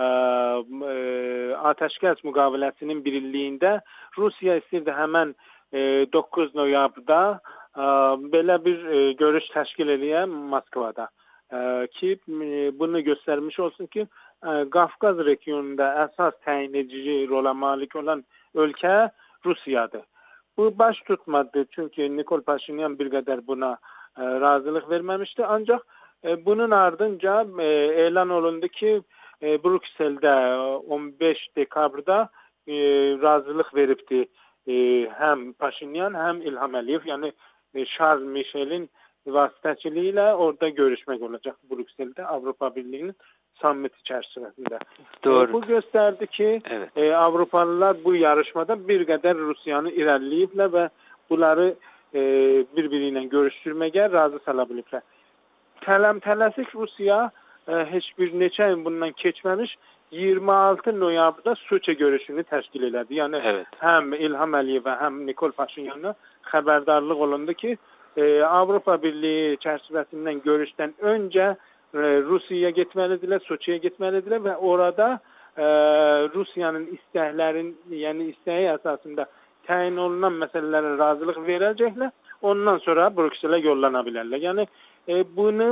ateşkes müqaviləsinin birliğinde Rusya istirdi hemen 9 noyabrda belə bir görüş təşkil edən Moskvada ki bunu göstermiş olsun ki Kafkas regionunda esas təyin edici rola malik olan ülke Rusya'dır. Bu baş tutmadı çünkü Nikol Paşinyan bir kadar buna razılık vermemişti ancak bunun ardınca elan olundu ki Brüksel'de 15 dekabrda razılık veripti hem Paşinyan hem İlham Əliyev yani Charles Michel'in vasıtacılığıyla orada görüşmek olacak Brüksel'de Avrupa Birliği'nin summiti çerçevesinde. Doğru. Bu gösterdi ki evet. Avrupalılar bu yarışmada bir kadar Rusya'nı ilerleyipler ve bunları birbiriyle görüştürmeye razı salabilipler. Tələsik Rusiya heç bir neçə il bundan keçməmiş 26 noyabrda Soçi görüşünü təşkil elədi. Yəni evet. Həm İlham Əliyevə, həm Nikol Paşinyan'a xəbərdarlıq olundu ki, Avrupa Birliği çərçivəsindən görüşdən öncə Rusiyaya getməlidirlər, Soçiyə getməlidirlər və orada Rusiyanın istəklərin, yəni istəyi əsasında təyin olunan məsələlərə razılıq verəcəklər. Ondan sonra Brükselə yollana bilərlər. Yəni bunu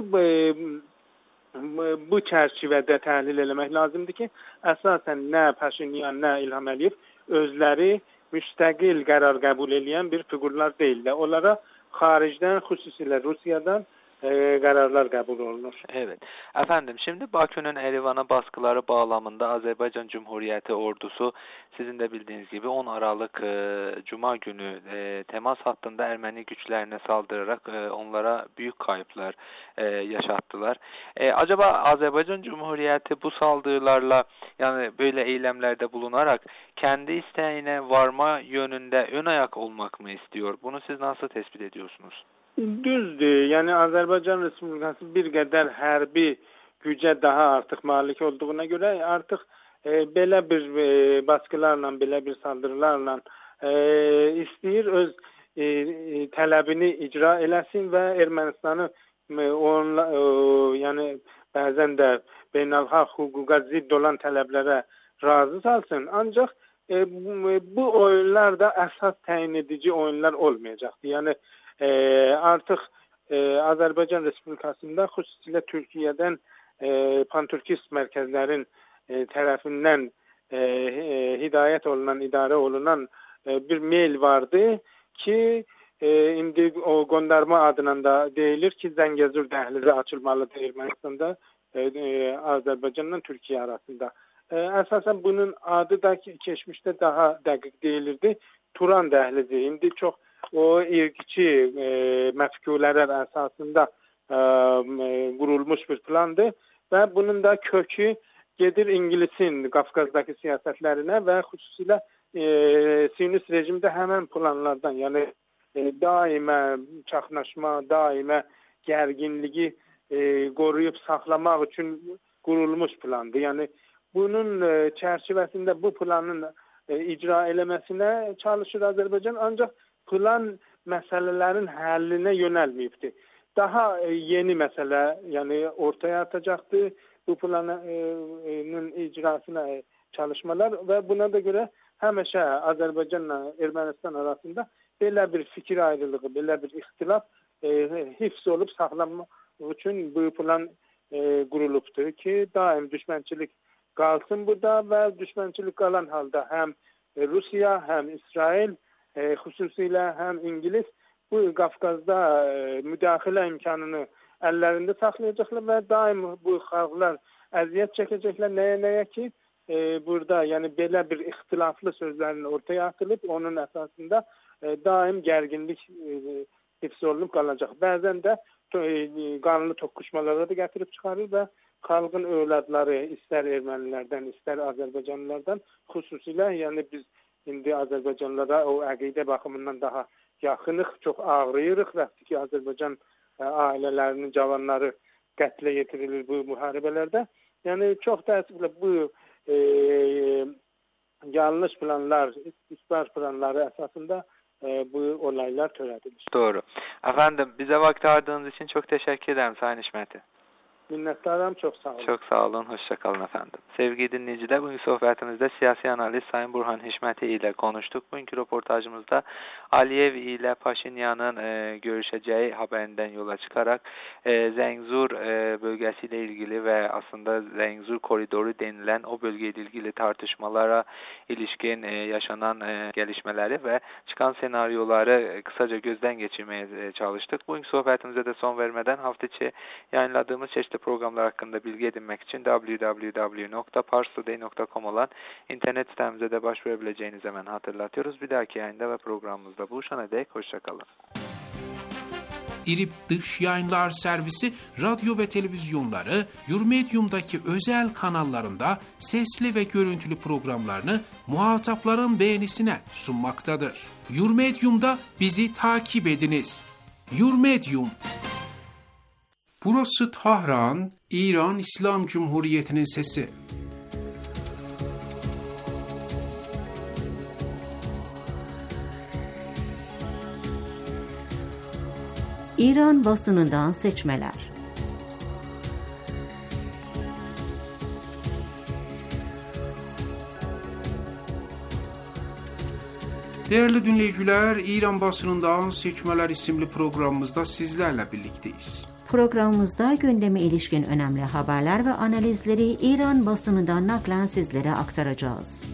bu çərçivədə təhlil eləmək lazımdır ki, əsasən nə Paşinyan, nə İlham Əliyev özləri müstəqil qərar qəbul edən bir figurlar deyillər. Onlara xaricdən, xüsusilə Rusiyadan kararlar kabul olunur. Evet. Efendim şimdi Bakü'nün Erivan'a baskıları bağlamında Azerbaycan Cumhuriyeti ordusu sizin de bildiğiniz gibi 10 Aralık Cuma günü temas hattında Ermeni güçlerine saldırarak onlara büyük kayıplar yaşattılar. Acaba Azerbaycan Cumhuriyeti bu saldırılarla yani böyle eylemlerde bulunarak kendi isteğine varma yönünde ön ayak olmak mı istiyor? Bunu siz nasıl tespit ediyorsunuz? Düzdür. Yani Azerbaycan Respublikası bir qədər hərbi gücə daha artıq malik olduğuna göre artıq belə bir baskılarla, belə bir saldırılarla istəyir öz tələbini icra eləsin və Ermənistanı yəni bəzən də beynəlxalq hüquqa zidd olan tələblərə razı salsın. Ancaq bu oyunlar da əsas təyin edici oyunlar olmayacaqdır. Yəni artıq Azərbaycan Respublikasında xüsusilə Türkiyədən pantürkist mərkəzlərin tərəfindən hidayət olunan, idarə olunan bir mail vardı ki indi o gönderme adına da deyilir ki Zəngəzur dəhlizi açılmalıdır Ermənistanda Azərbaycanla Türkiye arasında. Esasen bunun adı da geçmişte daha dakik deyilirdi. Turan dəhlizi. İndi çox o irqçi məfkurlar əsasında qurulmuş bir plandır ve bunun da kökü gedir İngiliz'in Qafqazdaki siyasətlərinə ve xüsusilə Siyonist rejimde hemen planlardan, yani daima çaxnaşma, daima gerginliği koruyup saklamak için kurulmuş plandı. Yani bunun çerçevesinde bu planın icra eləməsinə çalışır Azərbaycan, ancaq plan meselelerin həllinə yönəlməyibdi. Daha yeni mesele, yani ortaya atacaktı bu planın icrasına çalışmalar ve buna da göre həmişə Azərbaycanla Ermənistan arasında belə bir fikir ayrılığı, belə bir ixtilaf hifz olub saxlanmaq üçün bu plan qurulubdur ki, daim düşmənçilik qalsın burada və düşmənçilik qalan halda həm Rusiya, həm İsrail, xüsusilə həm İngiliz bu Qafqazda müdaxilə imkanını əllərində saxlayacaqlar və daim bu xalqlar əziyyət çəkəcəklər nəyə ki, burada yani belə bir ixtilaflı sözlerin ortaya atılıp onun esasında daim gerginlik hifz olup kalacak. Bazen de kanlı toqquşmalara da getirip çıkarır ve xalqın övladları ister Ermənilərdən, ister Azərbaycanlılardan xüsusilə yani biz indi Azərbaycanlılara o əqidə baxımından daha yaxınıq, çox ağrıyırıq və ki Azərbaycan ailelerinin cavanları qətlə yetirilir bu müharibelərdə. Yani çok təəssüflə bu yanlış planlar, istismar planları esasında bu olaylar töredilir. Doğru. Efendim bize vakit ayırdığınız için çok teşekkür ederim Sayın İşmeti. Minnettarım, çok sağ olun. Çok sağ olun, hoşça kalın efendim. Sevgili dinleyiciler, bugün sohbetimizde siyasi analist Sayın Burhan Hişmeti ile konuştuk. Bugünkü röportajımızda Aliyev ile Paşinyan'ın görüşeceği haberinden yola çıkarak Zengezur bölgesiyle ilgili ve aslında Zengezur koridoru denilen o bölgeyle ilgili tartışmalara ilişkin yaşanan gelişmeleri ve çıkan senaryoları kısaca gözden geçirmeye çalıştık. Bugünkü sohbetimize de son vermeden hafta içi yayınladığımız çeşitli programlar hakkında bilgi edinmek için www.parstoday.com olan internet sitemize de başvurabileceğinizi hemen hatırlatıyoruz. Bir dahaki yayında ve programımızda buluşana dek hoşçakalın. İRİB Dış Yayınlar Servisi radyo ve televizyonları Yurmedium'daki özel kanallarında sesli ve görüntülü programlarını muhatapların beğenisine sunmaktadır. Yurmedium'da bizi takip ediniz. Yurmedium. Burası Tahran, İran İslam Cumhuriyeti'nin sesi. İran basınından seçmeler. Değerli dinleyiciler, İran basınından seçmeler isimli programımızda sizlerle birlikteyiz. Programımızda gündeme ilişkin önemli haberler ve analizleri İran basınından naklen sizlere aktaracağız.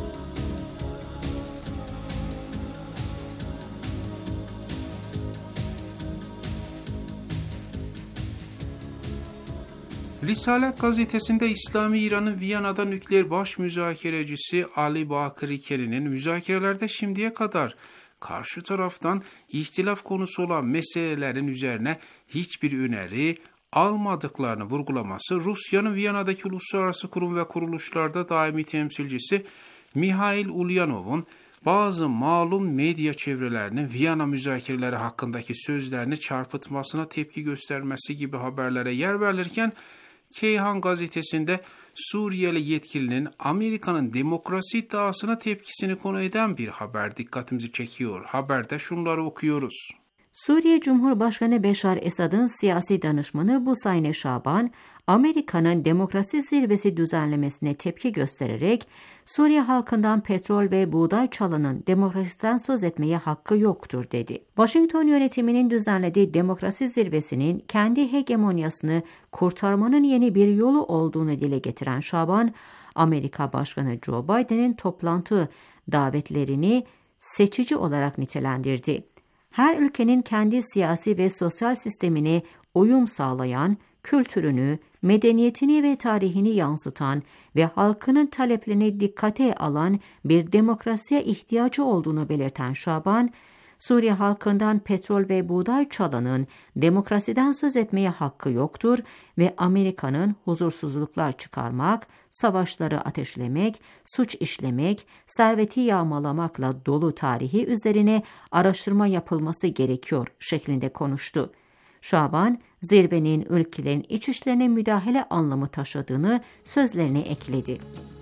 Risalet gazetesinde İslami İran'ın Viyana'da nükleer baş müzakerecisi Ali Bakiri Keli'nin müzakerelerde şimdiye kadar karşı taraftan ihtilaf konusu olan meselelerin üzerine hiçbir öneri almadıklarını vurgulaması, Rusya'nın Viyana'daki uluslararası kurum ve kuruluşlarda daimi temsilcisi Mihail Ulyanov'un bazı malum medya çevrelerinin Viyana müzakereleri hakkındaki sözlerini çarpıtmasına tepki göstermesi gibi haberlere yer verilirken, Keyhan gazetesinde Suriyeli yetkilinin Amerika'nın demokrasi iddiasına tepkisini konu eden bir haber dikkatimizi çekiyor. Haberde şunları okuyoruz. Suriye Cumhurbaşkanı Beşar Esad'ın siyasi danışmanı Busayne Şaban, Amerika'nın demokrasi zirvesi düzenlemesine tepki göstererek Suriye halkından petrol ve buğday çalanın demokrasiden söz etmeye hakkı yoktur dedi. Washington yönetiminin düzenlediği demokrasi zirvesinin kendi hegemonyasını kurtarmanın yeni bir yolu olduğunu dile getiren Şaban, Amerika Başkanı Joe Biden'in toplantı davetlerini seçici olarak nitelendirdi. Her ülkenin kendi siyasi ve sosyal sistemine uyum sağlayan, kültürünü, medeniyetini ve tarihini yansıtan ve halkının taleplerini dikkate alan bir demokrasiye ihtiyacı olduğunu belirten Şaban, Suriye halkından petrol ve buğday çalanın demokrasiden söz etmeye hakkı yoktur ve Amerika'nın huzursuzluklar çıkarmak, savaşları ateşlemek, suç işlemek, serveti yağmalamakla dolu tarihi üzerine araştırma yapılması gerekiyor şeklinde konuştu. Şaban, zirvenin ülkelerin iç işlerine müdahale anlamı taşıdığını sözlerine ekledi.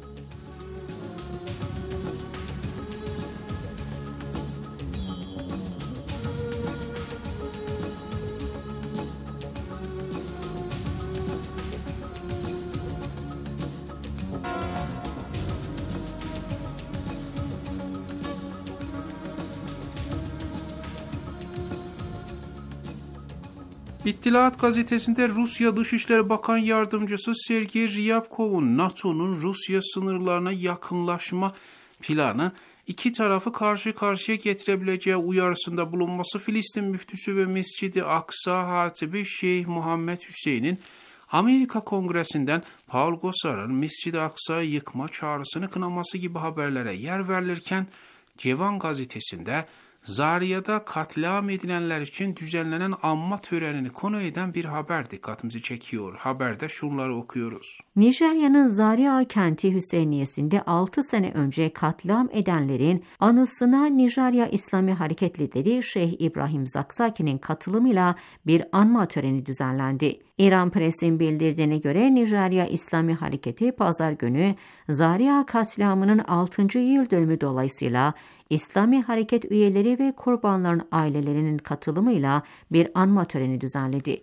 İttilaat gazetesinde Rusya Dışişleri Bakan Yardımcısı Sergey Ryabkov'un NATO'nun Rusya sınırlarına yakınlaşma planı iki tarafı karşı karşıya getirebileceği uyarısında bulunması Filistin müftüsü ve Mescid-i Aksa hatibi Şeyh Muhammed Hüseyin'in Amerika Kongresi'nden Paul Gosar'ın Mescid-i Aksa'yı yıkma çağrısını kınaması gibi haberlere yer verilirken Cevan gazetesinde Zariya'da katliam edilenler için düzenlenen anma törenini konu eden bir haber dikkatimizi çekiyor. Haberde şunları okuyoruz. Nijerya'nın Zaria kenti Hüseyiniyesi'nde 6 sene önce katliam edenlerin anısına Nijerya İslami Hareket lideri Şeyh İbrahim Zakzaki'nin katılımıyla bir anma töreni düzenlendi. İran Press'in bildirdiğine göre Nijerya İslami Hareketi pazar günü Zaria katliamının 6. yıl dönümü dolayısıyla İslami Hareket üyeleri ve kurbanların ailelerinin katılımıyla bir anma töreni düzenledi.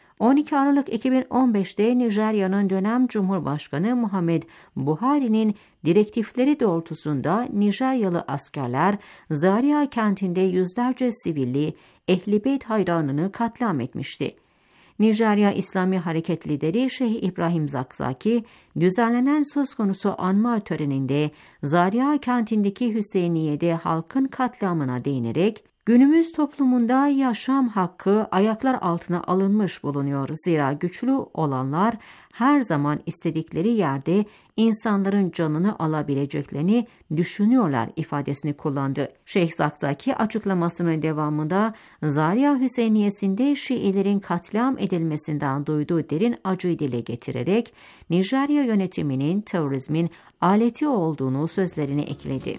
12 Aralık 2015'te Nijerya'nın dönem Cumhurbaşkanı Muhammed Buhari'nin direktifleri doğrultusunda Nijeryalı askerler Zaria kentinde yüzlerce sivilli Ehl-i Beyt hayranını katliam etmişti. Nijerya İslami Hareket lideri Şeyh İbrahim Zakzaki, düzenlenen söz konusu anma töreninde Zaria kentindeki Hüseyiniye'de halkın katliamına değinerek, günümüz toplumunda yaşam hakkı ayaklar altına alınmış bulunuyor. Zira güçlü olanlar her zaman istedikleri yerde insanların canını alabileceklerini düşünüyorlar ifadesini kullandı. Şeyh Zakzaki açıklamasının devamında Zaria Hüseyiniyesi'nde Şiilerin katliam edilmesinden duyduğu derin acıyı dile getirerek Nijerya yönetiminin terörizmin aleti olduğunu sözlerine ekledi.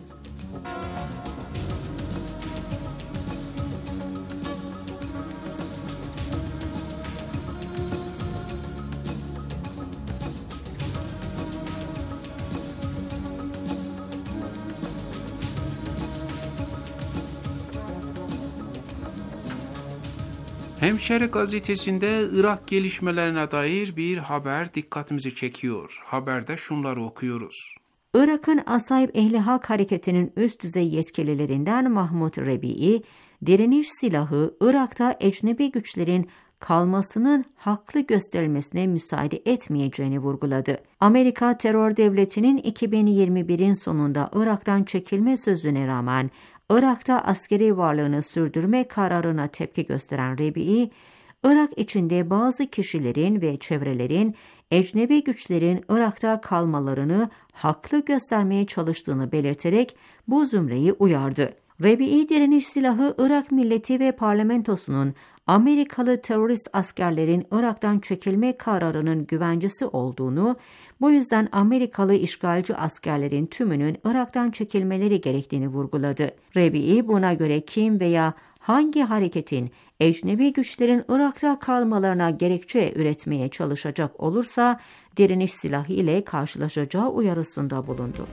Hemşire gazetesinde Irak gelişmelerine dair bir haber dikkatimizi çekiyor. Haberde şunları okuyoruz. Irak'ın Asayip Ehli Hak Hareketi'nin üst düzey yetkililerinden Mahmud Rebi'i, direniş silahı Irak'ta ecnebi güçlerin kalmasının haklı gösterilmesine müsaade etmeyeceğini vurguladı. Amerika terör devletinin 2021'in sonunda Irak'tan çekilme sözüne rağmen Irak'ta askeri varlığını sürdürme kararına tepki gösteren Rebi'i, Irak içinde bazı kişilerin ve çevrelerin ecnebi güçlerin Irak'ta kalmalarını haklı göstermeye çalıştığını belirterek bu zümreyi uyardı. Rebi'i direniş silahı Irak milleti ve parlamentosunun Amerikalı terörist askerlerin Irak'tan çekilme kararının güvencesi olduğunu, bu yüzden Amerikalı işgalci askerlerin tümünün Irak'tan çekilmeleri gerektiğini vurguladı. Rebi'i buna göre kim veya hangi hareketin ecnebi güçlerin Irak'ta kalmalarına gerekçe üretmeye çalışacak olursa direniş silahı ile karşılaşacağı uyarısında bulundu.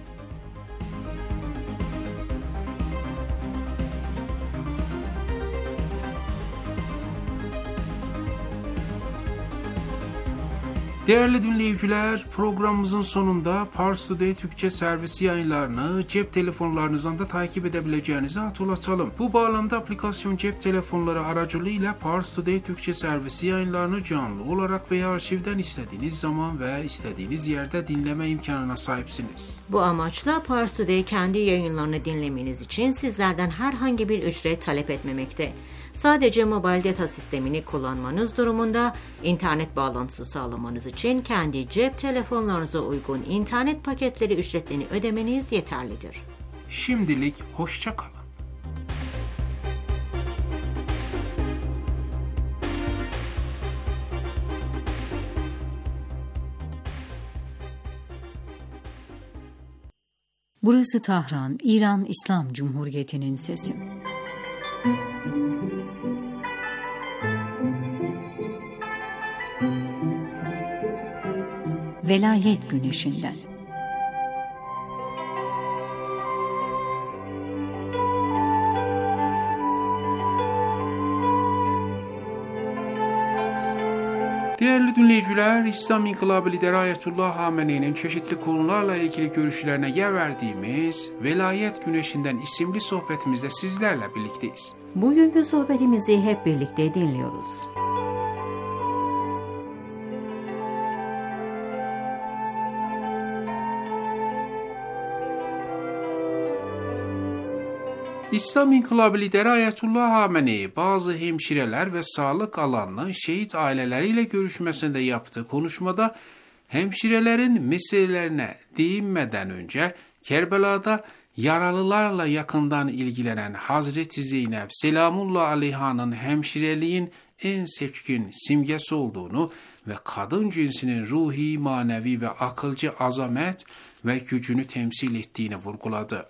Değerli dinleyiciler, programımızın sonunda Pars Today Türkçe servisi yayınlarını cep telefonlarınızdan da takip edebileceğinizi hatırlatalım. Bu bağlamda aplikasyon cep telefonları aracılığıyla Pars Today Türkçe servisi yayınlarını canlı olarak veya arşivden istediğiniz zaman ve istediğiniz yerde dinleme imkanına sahipsiniz. Bu amaçla Pars Today kendi yayınlarını dinlemeniz için sizlerden herhangi bir ücret talep etmemekte. Sadece mobil data sistemini kullanmanız durumunda internet bağlantısı sağlamanız için kendi cep telefonlarınıza uygun internet paketleri ücretlerini ödemeniz yeterlidir. Şimdilik hoşça kalın. Burası Tahran, İran İslam Cumhuriyeti'nin sesi. Velayet Güneşinden. Değerli dinleyiciler, İslam İnkılabı lideri Ayetullah Hamene'nin çeşitli konularla ilgili görüşlerine yer verdiğimiz Velayet Güneşinden isimli sohbetimizde sizlerle birlikteyiz. Bugünkü sohbetimizi hep birlikte dinliyoruz. İslam İnkılabı lideri Ayetullah Hamenei bazı hemşireler ve sağlık alanının şehit aileleriyle görüşmesinde yaptığı konuşmada hemşirelerin meselelerine değinmeden önce Kerbela'da yaralılarla yakından ilgilenen Hazreti Zeynep Selamullah Aleyha'nın hemşireliğin en seçkin simgesi olduğunu ve kadın cinsinin ruhi, manevi ve akılcı azamet ve gücünü temsil ettiğini vurguladı.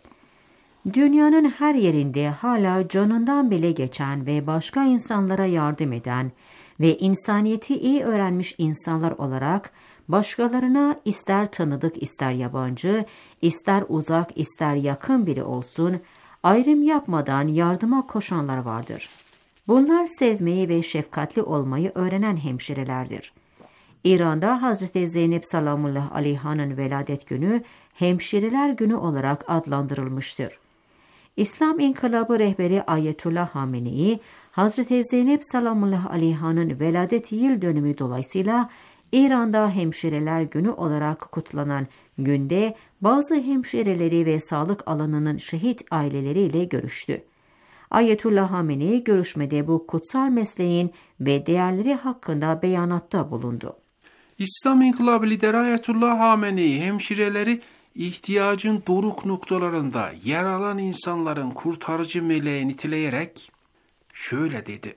Dünyanın her yerinde hala canından bile geçen ve başka insanlara yardım eden ve insaniyeti iyi öğrenmiş insanlar olarak başkalarına ister tanıdık ister yabancı, ister uzak ister yakın biri olsun, ayrım yapmadan yardıma koşanlar vardır. Bunlar sevmeyi ve şefkatli olmayı öğrenen hemşirelerdir. İran'da Hazreti Zeynep Salamullah Aleyha'nın veladet günü Hemşireler Günü olarak adlandırılmıştır. İslam İnkılabı rehberi Ayetullah Hamenei, Hazreti Zeynep Salamullah Aleyha'nın veladet yıl dönümü dolayısıyla İran'da Hemşireler Günü olarak kutlanan günde bazı hemşireleri ve sağlık alanının şehit aileleriyle görüştü. Ayetullah Hamenei görüşmede bu kutsal mesleğin ve değerleri hakkında beyanatta bulundu. İslam İnkılabı lideri Ayetullah Hamenei hemşireleri ihtiyacın doruk noktalarında yer alan insanların kurtarıcı meleği niteleyerek şöyle dedi: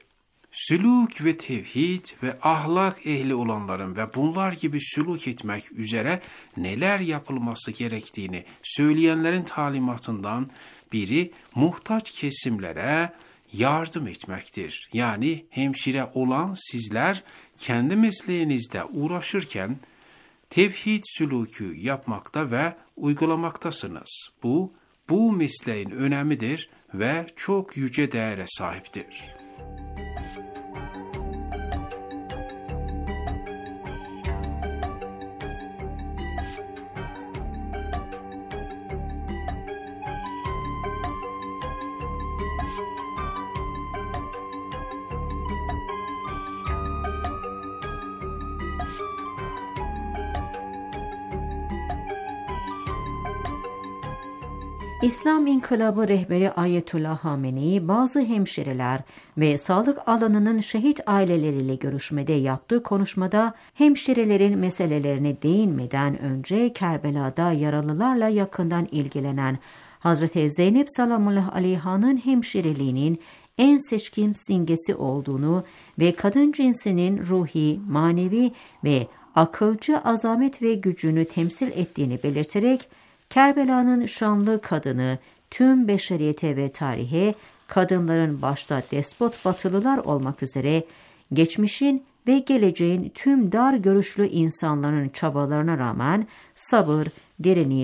Sülûk ve tevhid ve ahlak ehli olanların ve bunlar gibi sülûk etmek üzere neler yapılması gerektiğini söyleyenlerin talimatından biri muhtaç kesimlere yardım etmektir. Yani hemşire olan sizler kendi mesleğinizde uğraşırken tevhid sülûkü yapmakta ve uygulamaktasınız. Bu mesleğin önemidir ve çok yüce değere sahiptir. İslam İnkılabı rehberi Ayetullah Hamenei, bazı hemşireler ve sağlık alanının şehit aileleriyle görüşmede yaptığı konuşmada hemşirelerin meselelerine değinmeden önce Kerbela'da yaralılarla yakından ilgilenen Hazreti Zeynep Salamullah Aleyha'nın hemşireliğinin en seçkin simgesi olduğunu ve kadın cinsinin ruhi, manevi ve akılcı azamet ve gücünü temsil ettiğini belirterek, Kerbela'nın şanlı kadını tüm beşeriyete ve tarihe, kadınların başta despot batılılar olmak üzere geçmişin ve geleceğin tüm dar görüşlü insanların çabalarına rağmen sabır, direniş,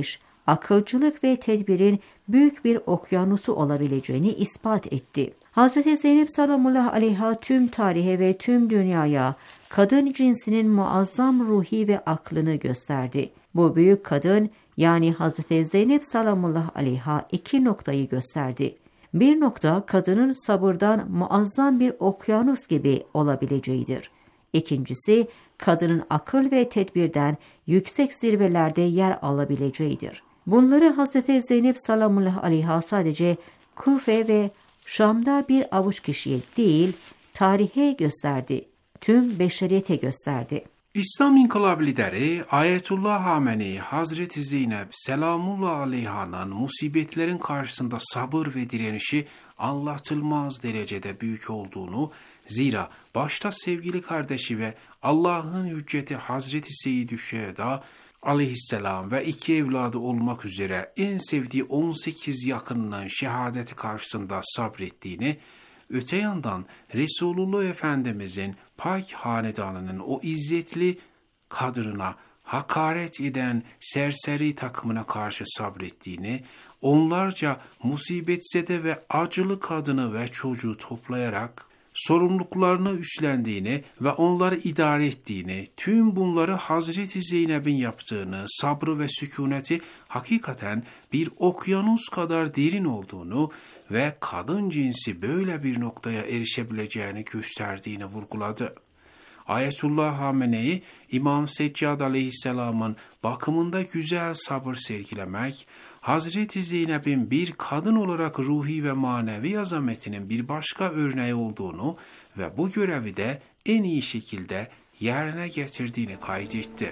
akılcılık ve tedbirin büyük bir okyanusu olabileceğini ispat etti. Hz. Zeynep Salamullah aleyha tüm tarihe ve tüm dünyaya kadın cinsinin muazzam ruhi ve aklını gösterdi. Bu büyük kadın yani Hz. Zeynep Salamullah aleyha 2 noktayı gösterdi. Bir nokta kadının sabırdan muazzam bir okyanus gibi olabileceğidir. İkincisi kadının akıl ve tedbirden yüksek zirvelerde yer alabileceğidir. Bunları Hz. Zeynep Salamullah aleyha sadece Kufe ve Şam'da bir avuç kişiye değil, tarihe gösterdi, tüm beşeriyete gösterdi. İslam İnkılabı lideri Ayetullah Hamenei Hazreti Zeynep Selamullah aleyhanın musibetlerin karşısında sabır ve direnişi anlatılmaz derecede büyük olduğunu, zira başta sevgili kardeşi ve Allah'ın hücceti Hazreti Seyyid-i Şüheda aleyhisselam ve 2 evladı olmak üzere en sevdiği 18 yakınının şehadeti karşısında sabrettiğini, öte yandan Resulullah Efendimizin pak hanedanının o izzetli kadrına hakaret eden serseri takımına karşı sabrettiğini, onlarca musibetzede ve acılı kadını ve çocuğu toplayarak sorumluluklarını üstlendiğini ve onları idare ettiğini, tüm bunları Hazreti Zeynep'in yaptığını, sabrı ve sükuneti hakikaten bir okyanus kadar derin olduğunu ve kadın cinsi böyle bir noktaya erişebileceğini gösterdiğini vurguladı. Ayetullah Hamenei, İmam Seccad aleyhisselamın bakımında güzel sabır sergilemek, Hazreti Zeynep'in bir kadın olarak ruhi ve manevi azametinin bir başka örneği olduğunu ve bu görevi de en iyi şekilde yerine getirdiğini kaydetti.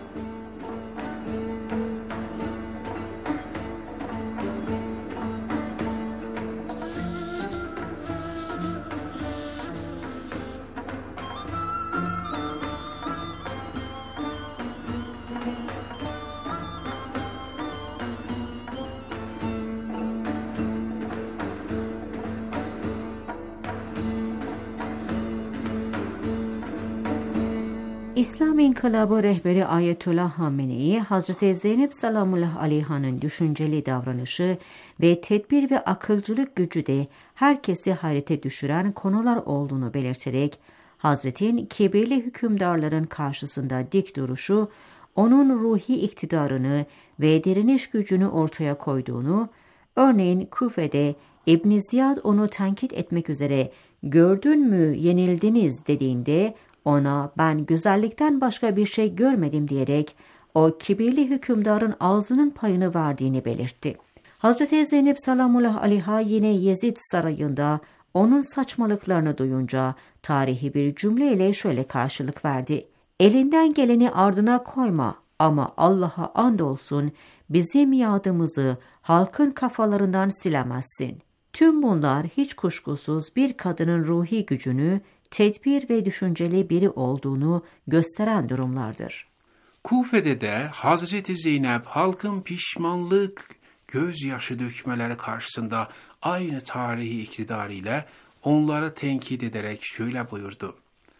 İslam İnkılabı rehberi Ayetullah Hamenei, Hazreti Zeynep Salamullah aleyhanın düşünceli davranışı ve tedbir ve akılcılık gücü de herkesi hayrete düşüren konular olduğunu belirterek, Hazretin kibirli hükümdarların karşısında dik duruşu, onun ruhi iktidarını ve direniş gücünü ortaya koyduğunu, örneğin Küfe'de İbn Ziyad onu tenkit etmek üzere "Gördün mü yenildiniz" dediğinde, ona "Ben güzellikten başka bir şey görmedim" diyerek o kibirli hükümdarın ağzının payını verdiğini belirtti. Hz. Zeynep Salamullah aleyha yine Yezid sarayında onun saçmalıklarını duyunca tarihi bir cümleyle şöyle karşılık verdi: "Elinden geleni ardına koyma ama Allah'a andolsun bizim yadımızı halkın kafalarından silemezsin." Tüm bunlar hiç kuşkusuz bir kadının ruhi gücünü, tedbir ve düşünceli biri olduğunu gösteren durumlardır. Kufe'de de Hazreti Zeynep halkın pişmanlık, gözyaşı dökmeleri karşısında aynı tarihi iktidarıyla onları tenkit ederek şöyle buyurdu: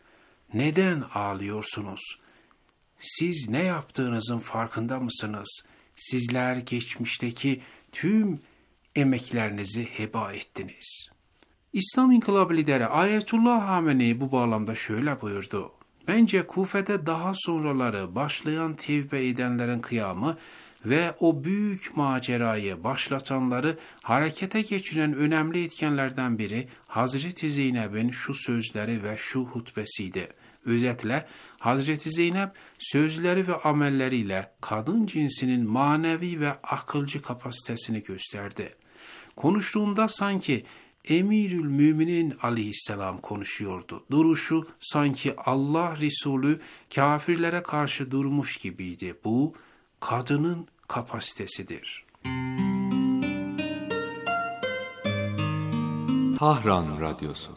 "Neden ağlıyorsunuz? Siz ne yaptığınızın farkında mısınız? Sizler geçmişteki tüm emeklerinizi heba ettiniz." İslam İnkılabı lideri Ayetullah Hamenei bu bağlamda şöyle buyurdu: "Bence Kufe'de daha sonraları başlayan tevbe edenlerin kıyamı ve o büyük macerayı başlatanları harekete geçiren önemli etkenlerden biri Hazreti Zeynep'in şu sözleri ve şu hutbesiydi. Özetle Hazreti Zeynep sözleri ve amelleriyle kadın cinsinin manevi ve akılcı kapasitesini gösterdi. Konuştuğunda sanki Emirül Müminin aleyhisselam konuşuyordu. Duruşu sanki Allah Resulü kafirlere karşı durmuş gibiydi. Bu kadının kapasitesidir." Tahran Radyosu.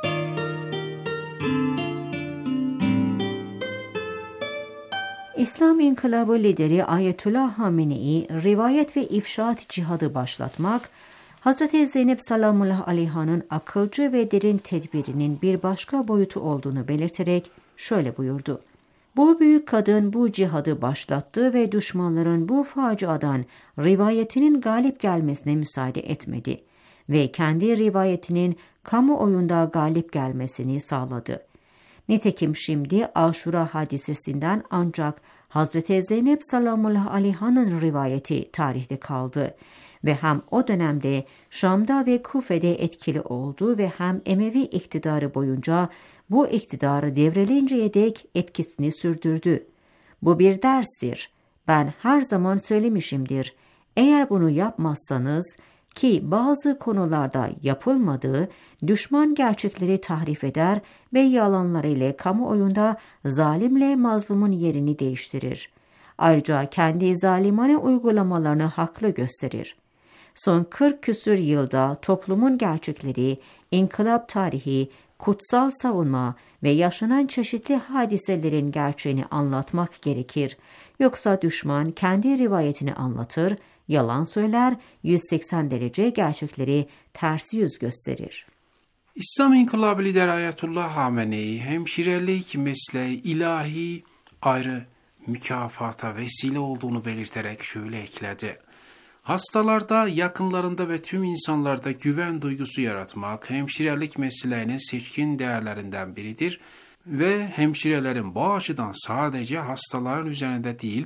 İslam İnkılabı lideri Ayetullah Hamenei, rivayet ve ifşaat cihadı başlatmak, Hz. Zeynep Salamullah aleyhanın akılcı ve derin tedbirinin bir başka boyutu olduğunu belirterek şöyle buyurdu: Bu büyük kadın bu cihadı başlattı ve düşmanların bu faciadan rivayetinin galip gelmesine müsaade etmedi ve kendi rivayetinin kamuoyunda galip gelmesini sağladı. Nitekim şimdi Aşura hadisesinden ancak Hazreti Zeynep sallallahu aleyhan'ın rivayeti tarihte kaldı ve hem o dönemde Şam'da ve Kufe'de etkili oldu ve hem Emevi iktidarı boyunca bu iktidarı devrilinceye dek etkisini sürdürdü. Bu bir derstir. Ben her zaman söylemişimdir. Eğer bunu yapmazsanız ki bazı konularda yapılmadığı, düşman gerçekleri tahrif eder ve yalanlarıyla kamuoyunda zalimle mazlumun yerini değiştirir. Ayrıca kendi zalimane uygulamalarını haklı gösterir. Son 40 küsür yılda toplumun gerçekleri, inkılap tarihi, kutsal savunma ve yaşanan çeşitli hadiselerin gerçeğini anlatmak gerekir. Yoksa düşman kendi rivayetini anlatır, yalan söyler, 180 derece gerçekleri tersi yüz gösterir. İslam İnkılabı lideri Ayetullah Hamenei, hemşirelik mesleği ilahi ayrı mükafata vesile olduğunu belirterek şöyle ekledi. Hastalarda, yakınlarında ve tüm insanlarda güven duygusu yaratmak hemşirelik mesleğinin seçkin değerlerinden biridir ve hemşirelerin bu açıdan sadece hastaların üzerinde değil,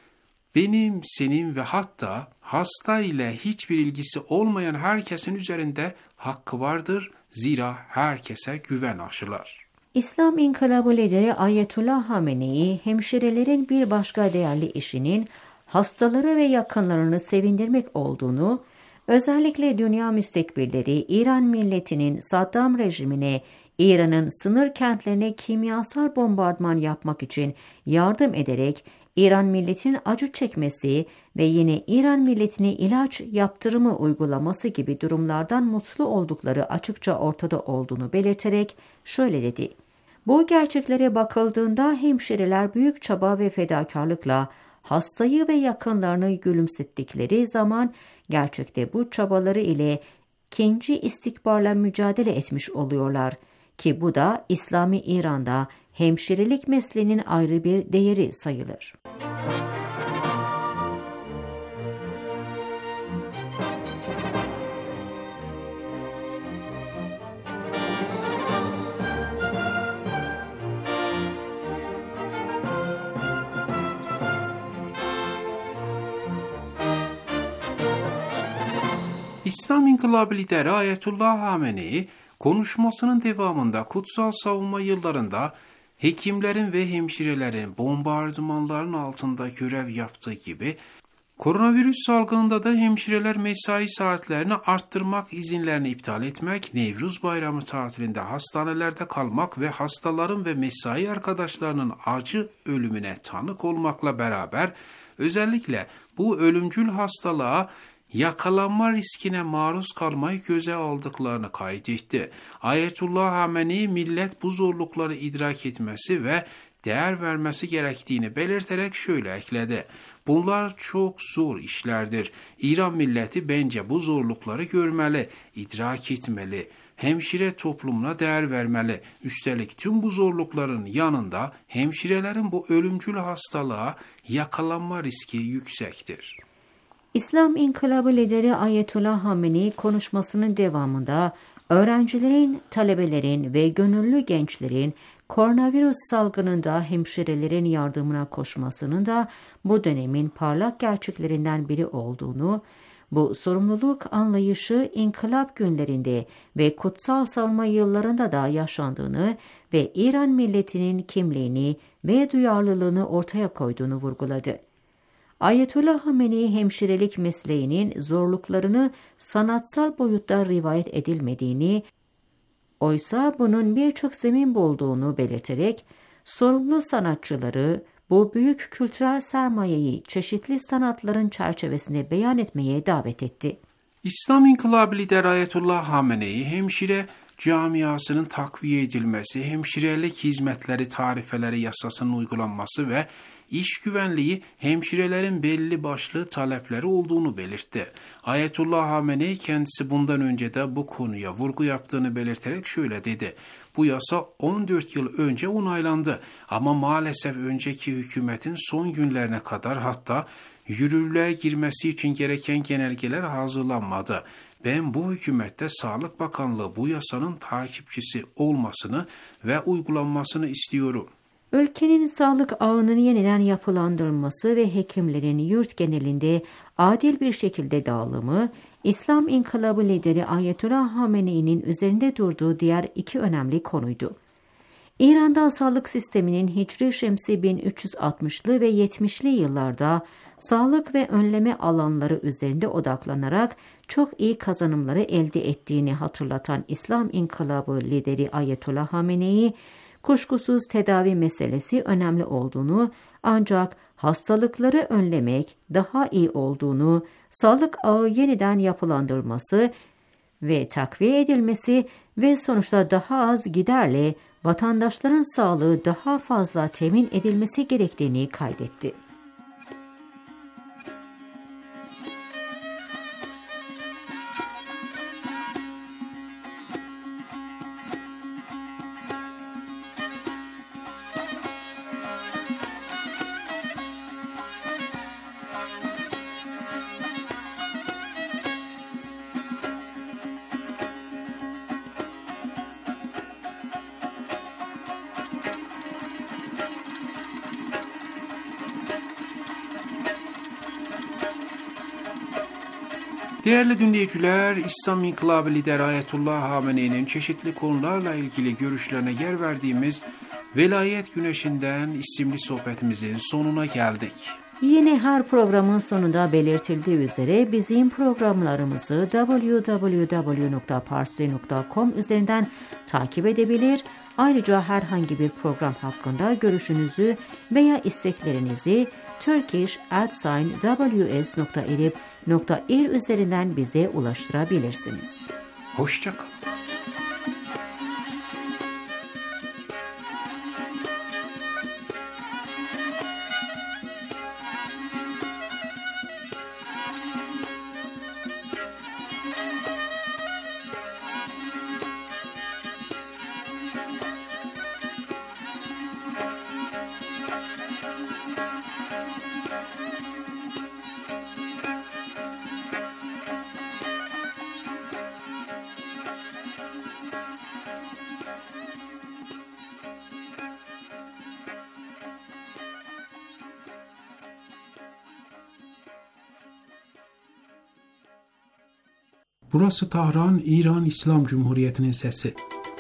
benim, senin ve hatta hasta ile hiçbir ilgisi olmayan herkesin üzerinde hakkı vardır. Zira herkese güven aşılar. İslam İnkılabı lideri Ayetullah Hamenei, hemşirelerin bir başka değerli işinin hastaları ve yakınlarını sevindirmek olduğunu, özellikle dünya müstekbirleri İran milletinin Saddam rejimine İran'ın sınır kentlerine kimyasal bombardıman yapmak için yardım ederek İran milletinin acı çekmesi ve yine İran milletine ilaç yaptırımı uygulaması gibi durumlardan mutlu oldukları açıkça ortada olduğunu belirterek şöyle dedi. Bu gerçeklere bakıldığında hemşireler büyük çaba ve fedakarlıkla hastayı ve yakınlarını gülümsettikleri zaman gerçekte bu çabaları ile ikinci istikbarla mücadele etmiş oluyorlar ki bu da İslami İran'da hemşirelik mesleğinin ayrı bir değeri sayılır. İslam İnkılabı lideri Ayetullah Hamenei, konuşmasının devamında kutsal savunma yıllarında hekimlerin ve hemşirelerin bombardımanların altında görev yaptığı gibi, koronavirüs salgınında da hemşireler mesai saatlerini arttırmak, izinlerini iptal etmek, Nevruz Bayramı tatilinde hastanelerde kalmak ve hastaların ve mesai arkadaşlarının acı ölümüne tanık olmakla beraber, özellikle bu ölümcül hastalığa yakalanma riskine maruz kalmayı göze aldıklarını kaydetti. Ayetullah Hamenei millet bu zorlukları idrak etmesi ve değer vermesi gerektiğini belirterek şöyle ekledi. Bunlar çok zor işlerdir. İran milleti bence bu zorlukları görmeli, idrak etmeli. Hemşire toplumuna değer vermeli. Üstelik tüm bu zorlukların yanında hemşirelerin bu ölümcül hastalığa yakalanma riski yüksektir. İslam İnkılabı lideri Ayetullah Hamenei konuşmasının devamında öğrencilerin, talebelerin ve gönüllü gençlerin koronavirüs salgınında hemşirelerin yardımına koşmasının da bu dönemin parlak gerçeklerinden biri olduğunu, bu sorumluluk anlayışı inkılap günlerinde ve kutsal savunma yıllarında da yaşandığını ve İran milletinin kimliğini ve duyarlılığını ortaya koyduğunu vurguladı. Ayetullah Hamenei hemşirelik mesleğinin zorluklarını sanatsal boyutta rivayet edilmediğini, oysa bunun birçok zemin bulduğunu belirterek, sorumlu sanatçıları bu büyük kültürel sermayeyi çeşitli sanatların çerçevesinde beyan etmeye davet etti. İslam İnkılabı lideri Ayetullah Hamenei, hemşire camiasının takviye edilmesi, hemşirelik hizmetleri tarifeleri yasasının uygulanması ve iş güvenliği, hemşirelerin belli başlı talepleri olduğunu belirtti. Ayetullah Hamenei kendisi bundan önce de bu konuya vurgu yaptığını belirterek şöyle dedi. Bu yasa 14 yıl önce onaylandı ama maalesef önceki hükümetin son günlerine kadar hatta yürürlüğe girmesi için gereken genelgeler hazırlanmadı. Ben bu hükümette Sağlık Bakanlığı bu yasanın takipçisi olmasını ve uygulanmasını istiyorum. Ülkenin sağlık ağının yeniden yapılandırılması ve hekimlerin yurt genelinde adil bir şekilde dağılımı, İslam İnkılabı lideri Ayetullah Hamenei'nin üzerinde durduğu diğer iki önemli konuydu. İran'da sağlık sisteminin Hicri Şemsi 1360'lı ve 70'li yıllarda sağlık ve önleme alanları üzerinde odaklanarak çok iyi kazanımları elde ettiğini hatırlatan İslam İnkılabı lideri Ayetullah Hamenei, kuşkusuz tedavi meselesi önemli olduğunu ancak hastalıkları önlemek daha iyi olduğunu, sağlık ağı yeniden yapılandırılması ve takviye edilmesi ve sonuçta daha az giderle vatandaşların sağlığı daha fazla temin edilmesi gerektiğini kaydetti. Değerli dinleyiciler, İslam İnkılabı lideri Ayetullah Hamenei'nin çeşitli konularla ilgili görüşlerine yer verdiğimiz Velayet Güneşi'nden isimli sohbetimizin sonuna geldik. Yine her programın sonunda belirtildiği üzere bizim programlarımızı www.parsi.com üzerinden takip edebilir. Ayrıca herhangi bir program hakkında görüşünüzü veya isteklerinizi turkish@ws.irib.ir üzerinden bize ulaştırabilirsiniz. Hoşça kalın. Burası Tahran, İran İslam Cumhuriyeti'nin sesi.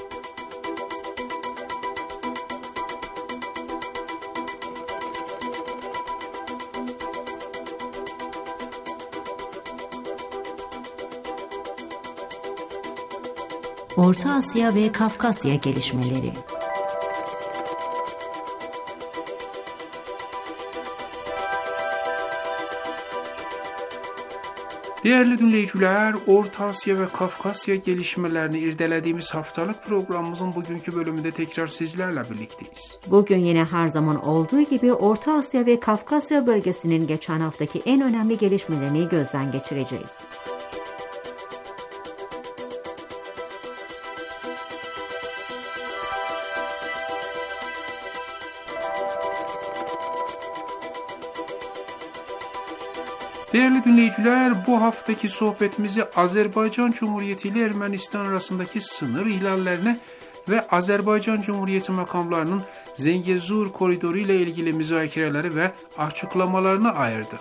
Orta Asya ve Kafkasya gelişmeleri. Değerli dinleyiciler, Orta Asya ve Kafkasya gelişmelerini irdelediğimiz haftalık programımızın bugünkü bölümünde tekrar sizlerle birlikteyiz. Bugün yine her zaman olduğu gibi Orta Asya ve Kafkasya bölgesinin geçen haftaki en önemli gelişmelerini gözden geçireceğiz. Değerli dinleyiciler, bu haftaki sohbetimizi Azerbaycan Cumhuriyeti ile Ermenistan arasındaki sınır ihlallerine ve Azerbaycan Cumhuriyeti makamlarının Zengezur koridoru ile ilgili müzakereleri ve açıklamalarına ayırdık.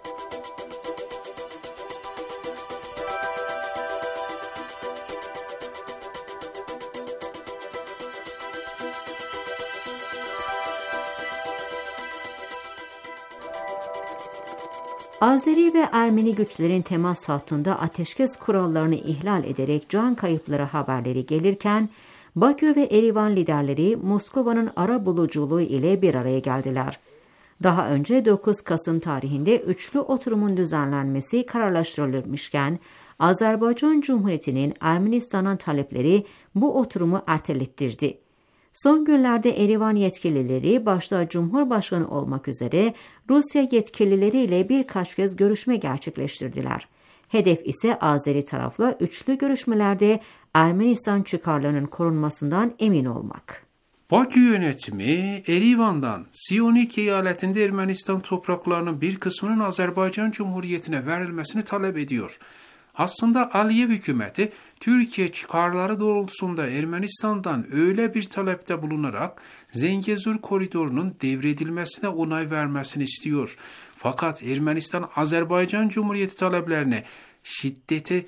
Azeri ve Ermeni güçlerin temas hattında ateşkes kurallarını ihlal ederek can kayıpları haberleri gelirken, Bakü ve Erivan liderleri Moskova'nın arabuluculuğu ile bir araya geldiler. Daha önce 9 Kasım tarihinde üçlü oturumun düzenlenmesi kararlaştırılmışken, Azerbaycan Cumhuriyeti'nin Ermenistan'ın talepleri bu oturumu ertelettirdi. Son günlerde Erivan yetkilileri başta Cumhurbaşkanı olmak üzere Rusya yetkilileriyle birkaç kez görüşme gerçekleştirdiler. Hedef ise Azeri tarafla üçlü görüşmelerde Ermenistan çıkarlarının korunmasından emin olmak. Bakü yönetimi Erivan'dan Siyonik eyaletinde Ermenistan topraklarının bir kısmının Azerbaycan Cumhuriyeti'ne verilmesini talep ediyor. Aslında Aliyev hükümeti Türkiye çıkarları doğrultusunda Ermenistan'dan öyle bir talepte bulunarak Zengezur koridorunun devredilmesine onay vermesini istiyor. Fakat Ermenistan Azerbaycan Cumhuriyeti taleplerini şiddeti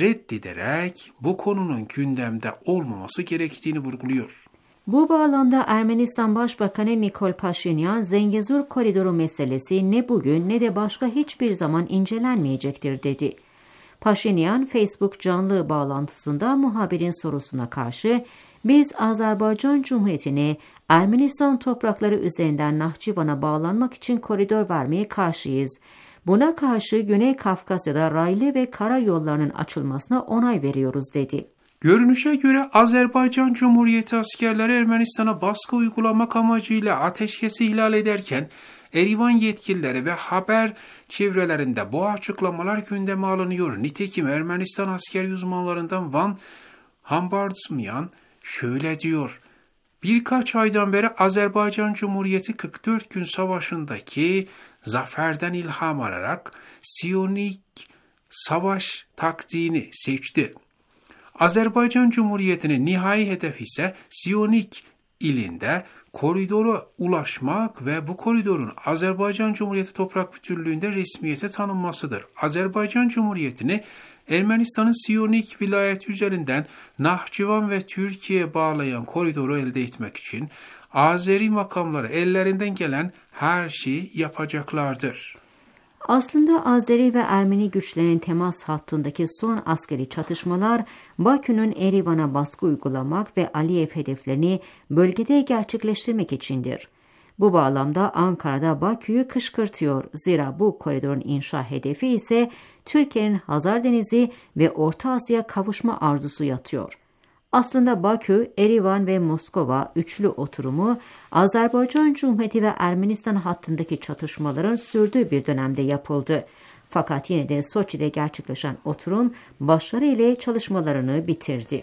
reddederek bu konunun gündemde olmaması gerektiğini vurguluyor. Bu bağlamda Ermenistan Başbakanı Nikol Paşinyan, Zengezur koridoru meselesi ne bugün ne de başka hiçbir zaman incelenmeyecektir dedi. Paşinyan, Facebook canlı bağlantısında muhabirin sorusuna karşı, biz Azerbaycan Cumhuriyeti'ne Ermenistan toprakları üzerinden Nahçıvan'a bağlanmak için koridor vermeye karşıyız. Buna karşı Güney Kafkasya'da raylı ve karayollarının açılmasına onay veriyoruz dedi. Görünüşe göre Azerbaycan Cumhuriyeti askerleri Ermenistan'a baskı uygulamak amacıyla ateşkesi ihlal ederken Erivan yetkilileri ve haber çevrelerinde bu açıklamalar gündeme alınıyor. Nitekim Ermenistan askeri uzmanlarından Van Hambardsmyan şöyle diyor. Birkaç aydan beri Azerbaycan Cumhuriyeti 44 gün savaşındaki zaferden ilham alarak Siyonik savaş taktiğini seçti. Azerbaycan Cumhuriyeti'nin nihai hedefi ise Siyonik ilinde koridora ulaşmak ve bu koridorun Azerbaycan Cumhuriyeti toprak bütünlüğünde resmiyete tanınmasıdır. Azerbaycan Cumhuriyeti'ni Ermenistan'ın Siyonik vilayeti üzerinden Nahçıvan ve Türkiye'ye bağlayan koridoru elde etmek için Azeri makamları ellerinden gelen her şeyi yapacaklardır. Aslında Azeri ve Ermeni güçlerin temas hattındaki son askeri çatışmalar Bakü'nün Erivan'a baskı uygulamak ve Aliyev hedeflerini bölgede gerçekleştirmek içindir. Bu bağlamda Ankara'da Bakü'yü kışkırtıyor. Zira bu koridorun inşa hedefi ise Türkiye'nin Hazar Denizi ve Orta Asya kavuşma arzusu yatıyor. Aslında Bakü, Erivan ve Moskova üçlü oturumu Azerbaycan Cumhuriyeti ve Ermenistan hattındaki çatışmaların sürdüğü bir dönemde yapıldı. Fakat yine de Soçi'de gerçekleşen oturum başarı ile çalışmalarını bitirdi.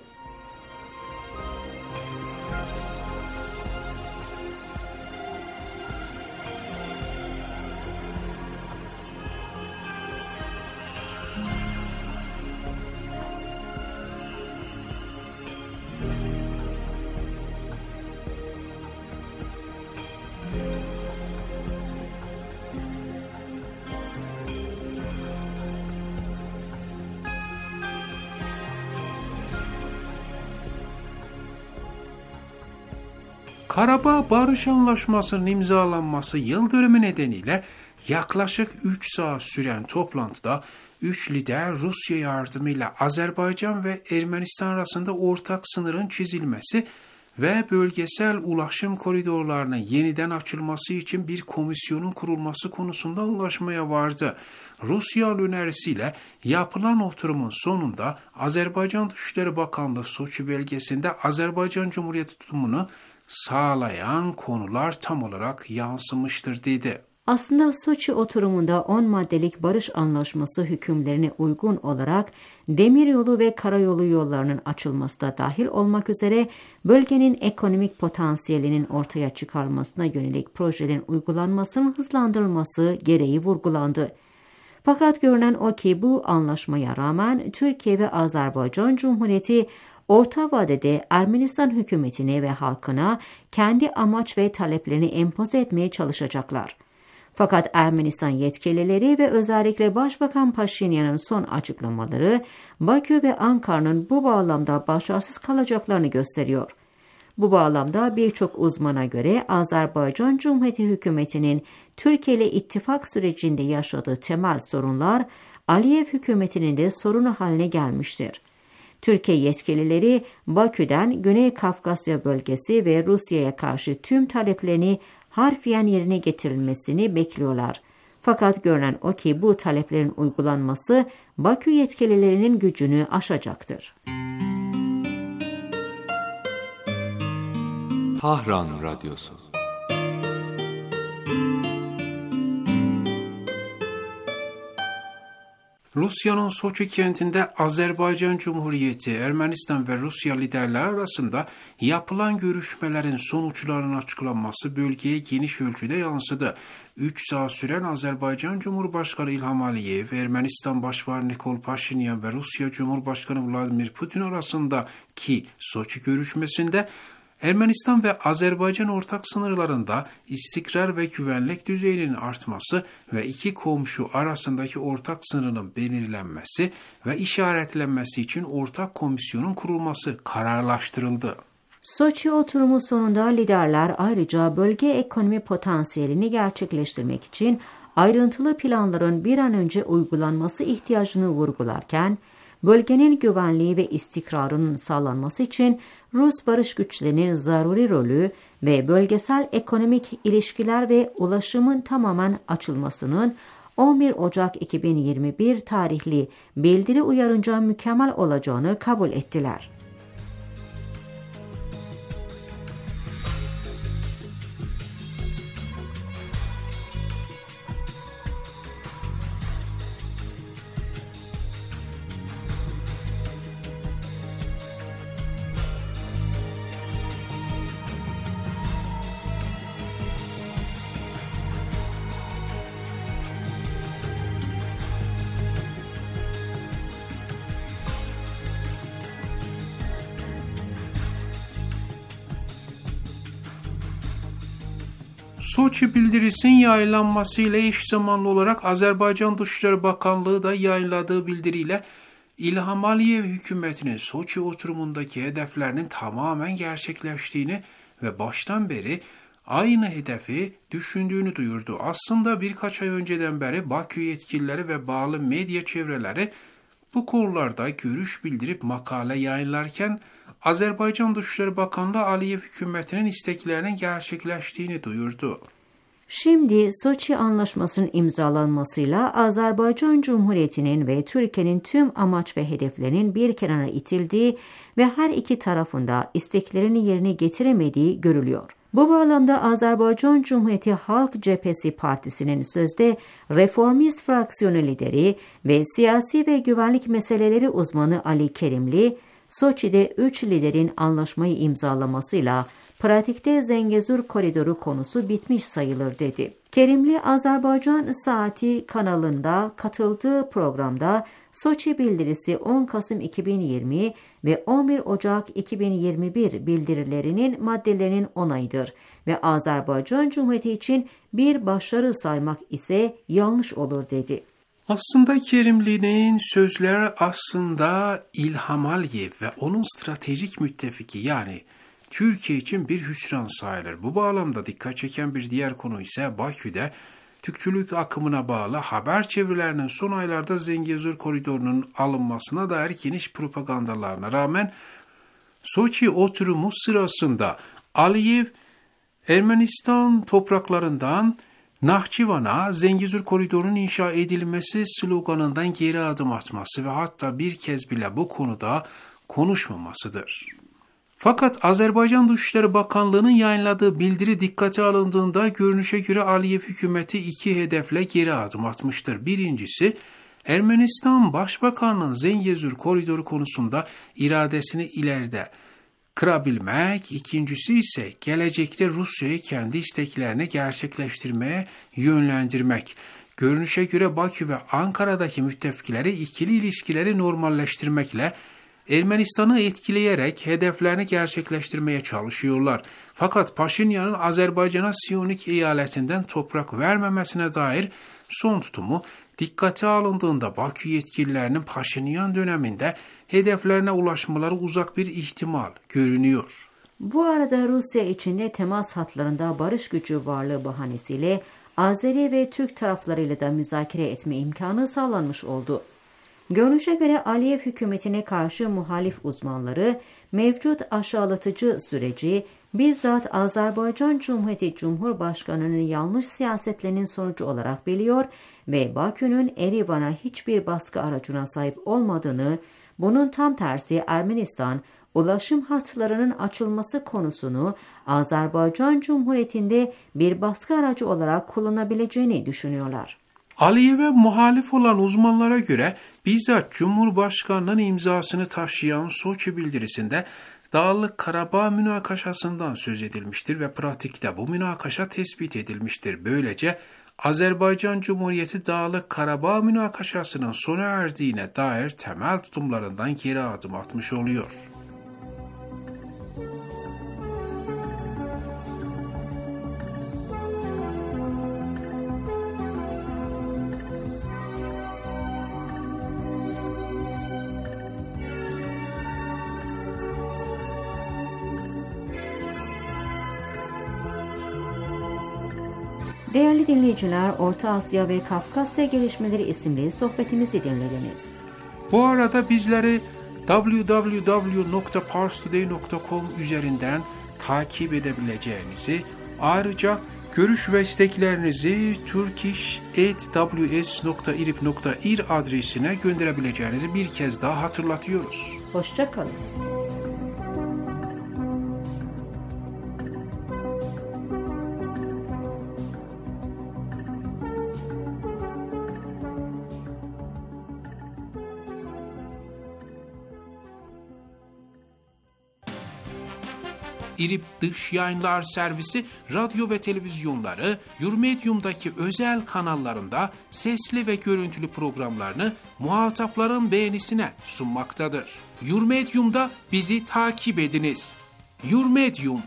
Karabağ Barış Anlaşması'nın imzalanması yıl dönümü nedeniyle yaklaşık 3 saat süren toplantıda 3 lider Rusya yardımıyla Azerbaycan ve Ermenistan arasında ortak sınırın çizilmesi ve bölgesel ulaşım koridorlarının yeniden açılması için bir komisyonun kurulması konusunda anlaşmaya vardı. Rusya önerisiyle yapılan oturumun sonunda Azerbaycan Dışişleri Bakanlığı Soçi belgesinde Azerbaycan Cumhuriyeti tutumunu sağlayan konular tam olarak yansımıştır dedi. Aslında Soçi oturumunda 10 maddelik barış anlaşması hükümlerine uygun olarak demiryolu ve karayolu yollarının açılması da dahil olmak üzere bölgenin ekonomik potansiyelinin ortaya çıkarılmasına yönelik projelerin uygulanmasının hızlandırılması gereği vurgulandı. Fakat görünen o ki bu anlaşmaya rağmen Türkiye ve Azerbaycan Cumhuriyeti orta vadede Ermenistan hükümetine ve halkına kendi amaç ve taleplerini empoze etmeye çalışacaklar. Fakat Ermenistan yetkilileri ve özellikle Başbakan Paşinyan'ın son açıklamaları Bakü ve Ankara'nın bu bağlamda başarısız kalacaklarını gösteriyor. Bu bağlamda birçok uzmana göre Azerbaycan Cumhuriyeti hükümetinin Türkiye ile ittifak sürecinde yaşadığı temel sorunlar Aliyev hükümetinin de sorunu haline gelmiştir. Türkiye yetkilileri Bakü'den Güney Kafkasya bölgesi ve Rusya'ya karşı tüm taleplerini harfiyen yerine getirilmesini bekliyorlar. Fakat görünen o ki bu taleplerin uygulanması Bakü yetkililerinin gücünü aşacaktır. Tahran Radyosu. Rusya'nın Soçi kentinde Azerbaycan Cumhuriyeti, Ermenistan ve Rusya liderleri arasında yapılan görüşmelerin sonuçlarının açıklanması bölgeye geniş ölçüde yansıdı. 3 saat süren Azerbaycan Cumhurbaşkanı İlham Aliyev, Ermenistan Başbakanı Nikol Paşinyan ve Rusya Cumhurbaşkanı Vladimir Putin arasındaki Soçi görüşmesinde Ermenistan ve Azerbaycan ortak sınırlarında istikrar ve güvenlik düzeyinin artması ve iki komşu arasındaki ortak sınırın belirlenmesi ve işaretlenmesi için ortak komisyonun kurulması kararlaştırıldı. Soçi oturumu sonunda liderler ayrıca bölge ekonomi potansiyelini gerçekleştirmek için ayrıntılı planların bir an önce uygulanması ihtiyacını vurgularken, bölgenin güvenliği ve istikrarının sağlanması için Rus barış güçlerinin zaruri rolü ve bölgesel ekonomik ilişkiler ve ulaşımın tamamen açılmasının 11 Ocak 2021 tarihli bildiri uyarınca mükemmel olacağını kabul ettiler. Soçi bildirisinin yayınlanmasıyla eş zamanlı olarak Azerbaycan Dışişleri Bakanlığı da yayınladığı bildiriyle İlham Aliyev hükümetinin Soçi oturumundaki hedeflerinin tamamen gerçekleştiğini ve baştan beri aynı hedefi düşündüğünü duyurdu. Aslında birkaç ay önceden beri Bakü yetkilileri ve bağlı medya çevreleri bu konularda görüş bildirip makale yayınlarken Azerbaycan Dışişleri Bakanlığı Aliyev hükümetinin isteklerinin gerçekleştiğini duyurdu. Şimdi Soçi Anlaşması'nın imzalanmasıyla Azerbaycan Cumhuriyeti'nin ve Türkiye'nin tüm amaç ve hedeflerinin bir kenara itildiği ve her iki tarafında isteklerini yerine getiremediği görülüyor. Bu bağlamda Azerbaycan Cumhuriyeti Halk Cephesi Partisi'nin sözde reformist fraksiyonu lideri ve siyasi ve güvenlik meseleleri uzmanı Ali Kerimli, Soçi'de 3 liderin anlaşmayı imzalamasıyla pratikte Zengezur Koridoru konusu bitmiş sayılır dedi. Kerimli, Azerbaycan Saati kanalında katıldığı programda Soçi bildirisi 10 Kasım 2020 ve 11 Ocak 2021 bildirilerinin maddelerinin onayıdır ve Azerbaycan Cumhuriyeti için bir başarı saymak ise yanlış olur dedi. Aslında Kerimli'nin sözleri aslında İlham Aliyev ve onun stratejik müttefiki yani Türkiye için bir hüsran sayılır. Bu bağlamda dikkat çeken bir diğer konu ise Bakü'de Türkçülük akımına bağlı haber çevirilerinin son aylarda Zengezur Koridoru'nun alınmasına dair geniş propagandalarına rağmen Soçi oturumu sırasında Aliyev Ermenistan topraklarından Nahçıvan'a Zengezur Koridoru'nun inşa edilmesi sloganından geri adım atması ve hatta bir kez bile bu konuda konuşmamasıdır. Fakat Azerbaycan Dışişleri Bakanlığı'nın yayınladığı bildiri dikkate alındığında görünüşe göre Aliyev hükümeti iki hedefle geri adım atmıştır. Birincisi, Ermenistan Başbakanı'nın Zengezur Koridoru konusunda iradesini ileride kırabilmek, ikincisi ise gelecekte Rusya'yı kendi isteklerini gerçekleştirmeye yönlendirmek. Görünüşe göre Bakü ve Ankara'daki müttefikleri ikili ilişkileri normalleştirmekle Ermenistan'ı etkileyerek hedeflerini gerçekleştirmeye çalışıyorlar. Fakat Paşinyan'ın Azerbaycan'a Siyonik eyaletinden toprak vermemesine dair son tutumu dikkate alındığında Bakü yetkililerinin Paşinyan döneminde hedeflerine ulaşmaları uzak bir ihtimal görünüyor. Bu arada Rusya içinde temas hatlarında barış gücü varlığı bahanesiyle Azeri ve Türk taraflarıyla da müzakere etme imkanı sağlanmış oldu. Görünüşe göre Aliyev hükümetine karşı muhalif uzmanları mevcut aşağılatıcı süreci bizzat Azerbaycan Cumhuriyeti Cumhurbaşkanı'nın yanlış siyasetlerinin sonucu olarak biliyor ve Bakü'nün Erivan'a hiçbir baskı aracına sahip olmadığını, bunun tam tersi Ermenistan ulaşım hatlarının açılması konusunu Azerbaycan Cumhuriyeti'nde bir baskı aracı olarak kullanabileceğini düşünüyorlar. Aliyev'e muhalif olan uzmanlara göre bizzat Cumhurbaşkanı'nın imzasını taşıyan Soçi bildirisinde Dağlık Karabağ münakaşasından söz edilmiştir ve pratikte bu münakaşa tespit edilmiştir. Böylece Azerbaycan Cumhuriyeti Dağlık Karabağ münakaşasının sona erdiğine dair temel tutumlarından geri adım atmış oluyor. Değerli dinleyiciler, Orta Asya ve Kafkasya Gelişmeleri isimli sohbetimizi dinlediniz. Bu arada bizleri www.parstoday.com üzerinden takip edebileceğinizi, ayrıca görüş ve isteklerinizi turkish@ws.irib.ir adresine gönderebileceğinizi bir kez daha hatırlatıyoruz. Hoşça kalın. İrib Dış Yayınlar Servisi radyo ve televizyonları Yurmedium'daki özel kanallarında sesli ve görüntülü programlarını muhatapların beğenisine sunmaktadır. Yurmedium'da bizi takip ediniz. Yurmedium.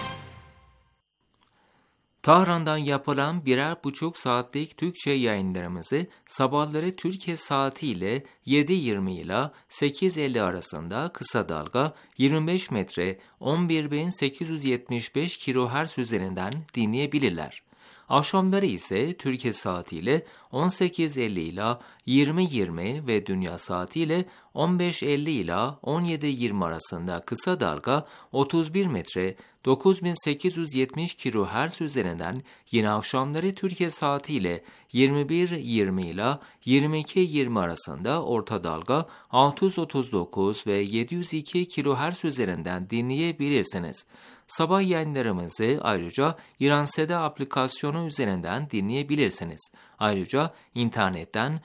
Tahran'dan yapılan 1,5 saatlik Türkçe yayınlarımızı sabahları Türkiye saatiyle 7:20 ile 8:50 arasında kısa dalga 25 metre 11.875 kHz üzerinden dinleyebilirler. Akşamları ise Türkiye saatiyle 18:50 ile 20:20 ve dünya saatiyle 15:50 ile 17:20 arasında kısa dalga 31 metre 9870 kHz üzerinden, yine akşamları Türkiye saatiyle 21:20 ile 22:20 arasında orta dalga 639 ve 702 kHz üzerinden dinleyebilirsiniz. Sabah yayınlarımızı ayrıca İranseda aplikasyonu üzerinden dinleyebilirsiniz. Ayrıca internetten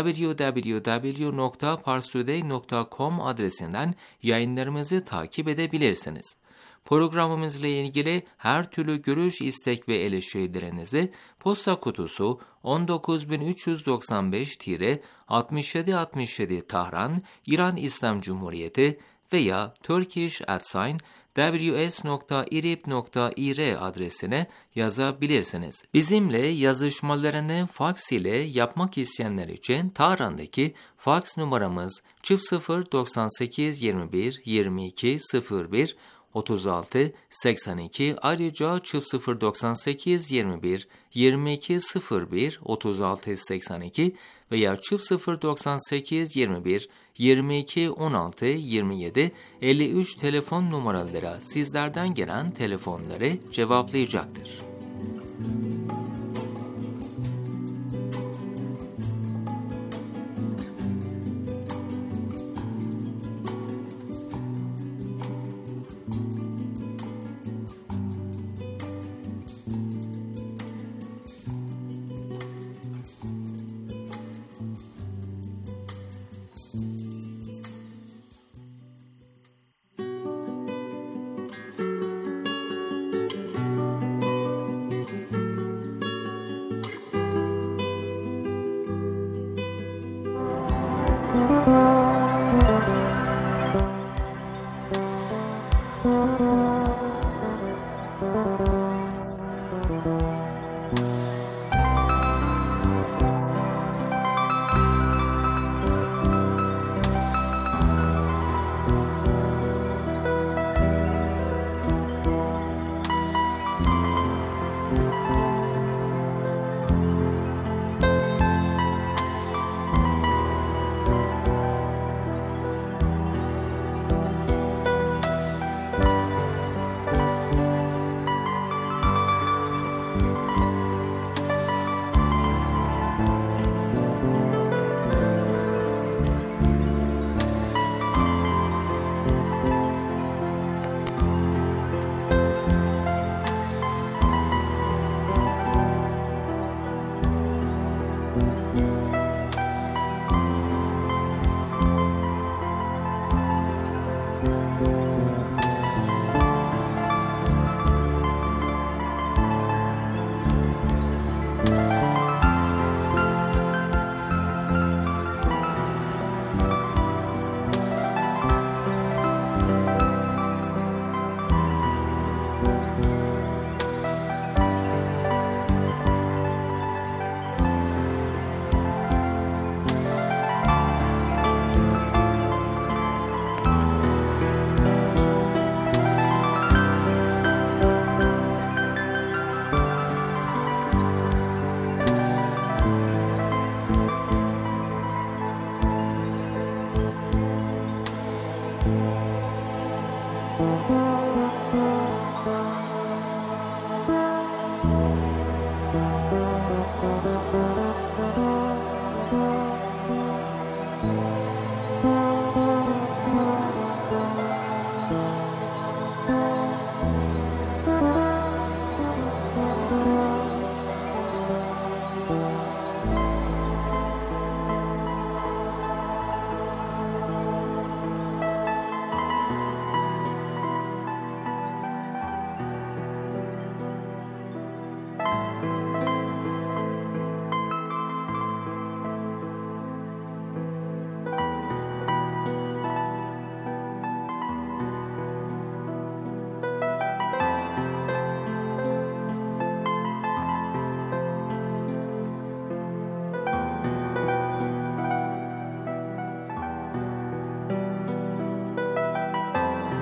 www.parstoday.com adresinden yayınlarımızı takip edebilirsiniz. Programımızla ilgili her türlü görüş, istek ve eleştirilerinizi posta kutusu 19395-6767 Tahran, İran İslam Cumhuriyeti veya turkish@ws.irib.ir adresine yazabilirsiniz. Bizimle yazışmalarını faks ile yapmak isteyenler için Tahran'daki faks numaramız 0098 21 22 01 36 82, ayrıca 0098 21 22 01 36 82 veya 0098 21 22 16 27 53 telefon numaraları sizlerden gelen telefonları cevaplayacaktır. Müzik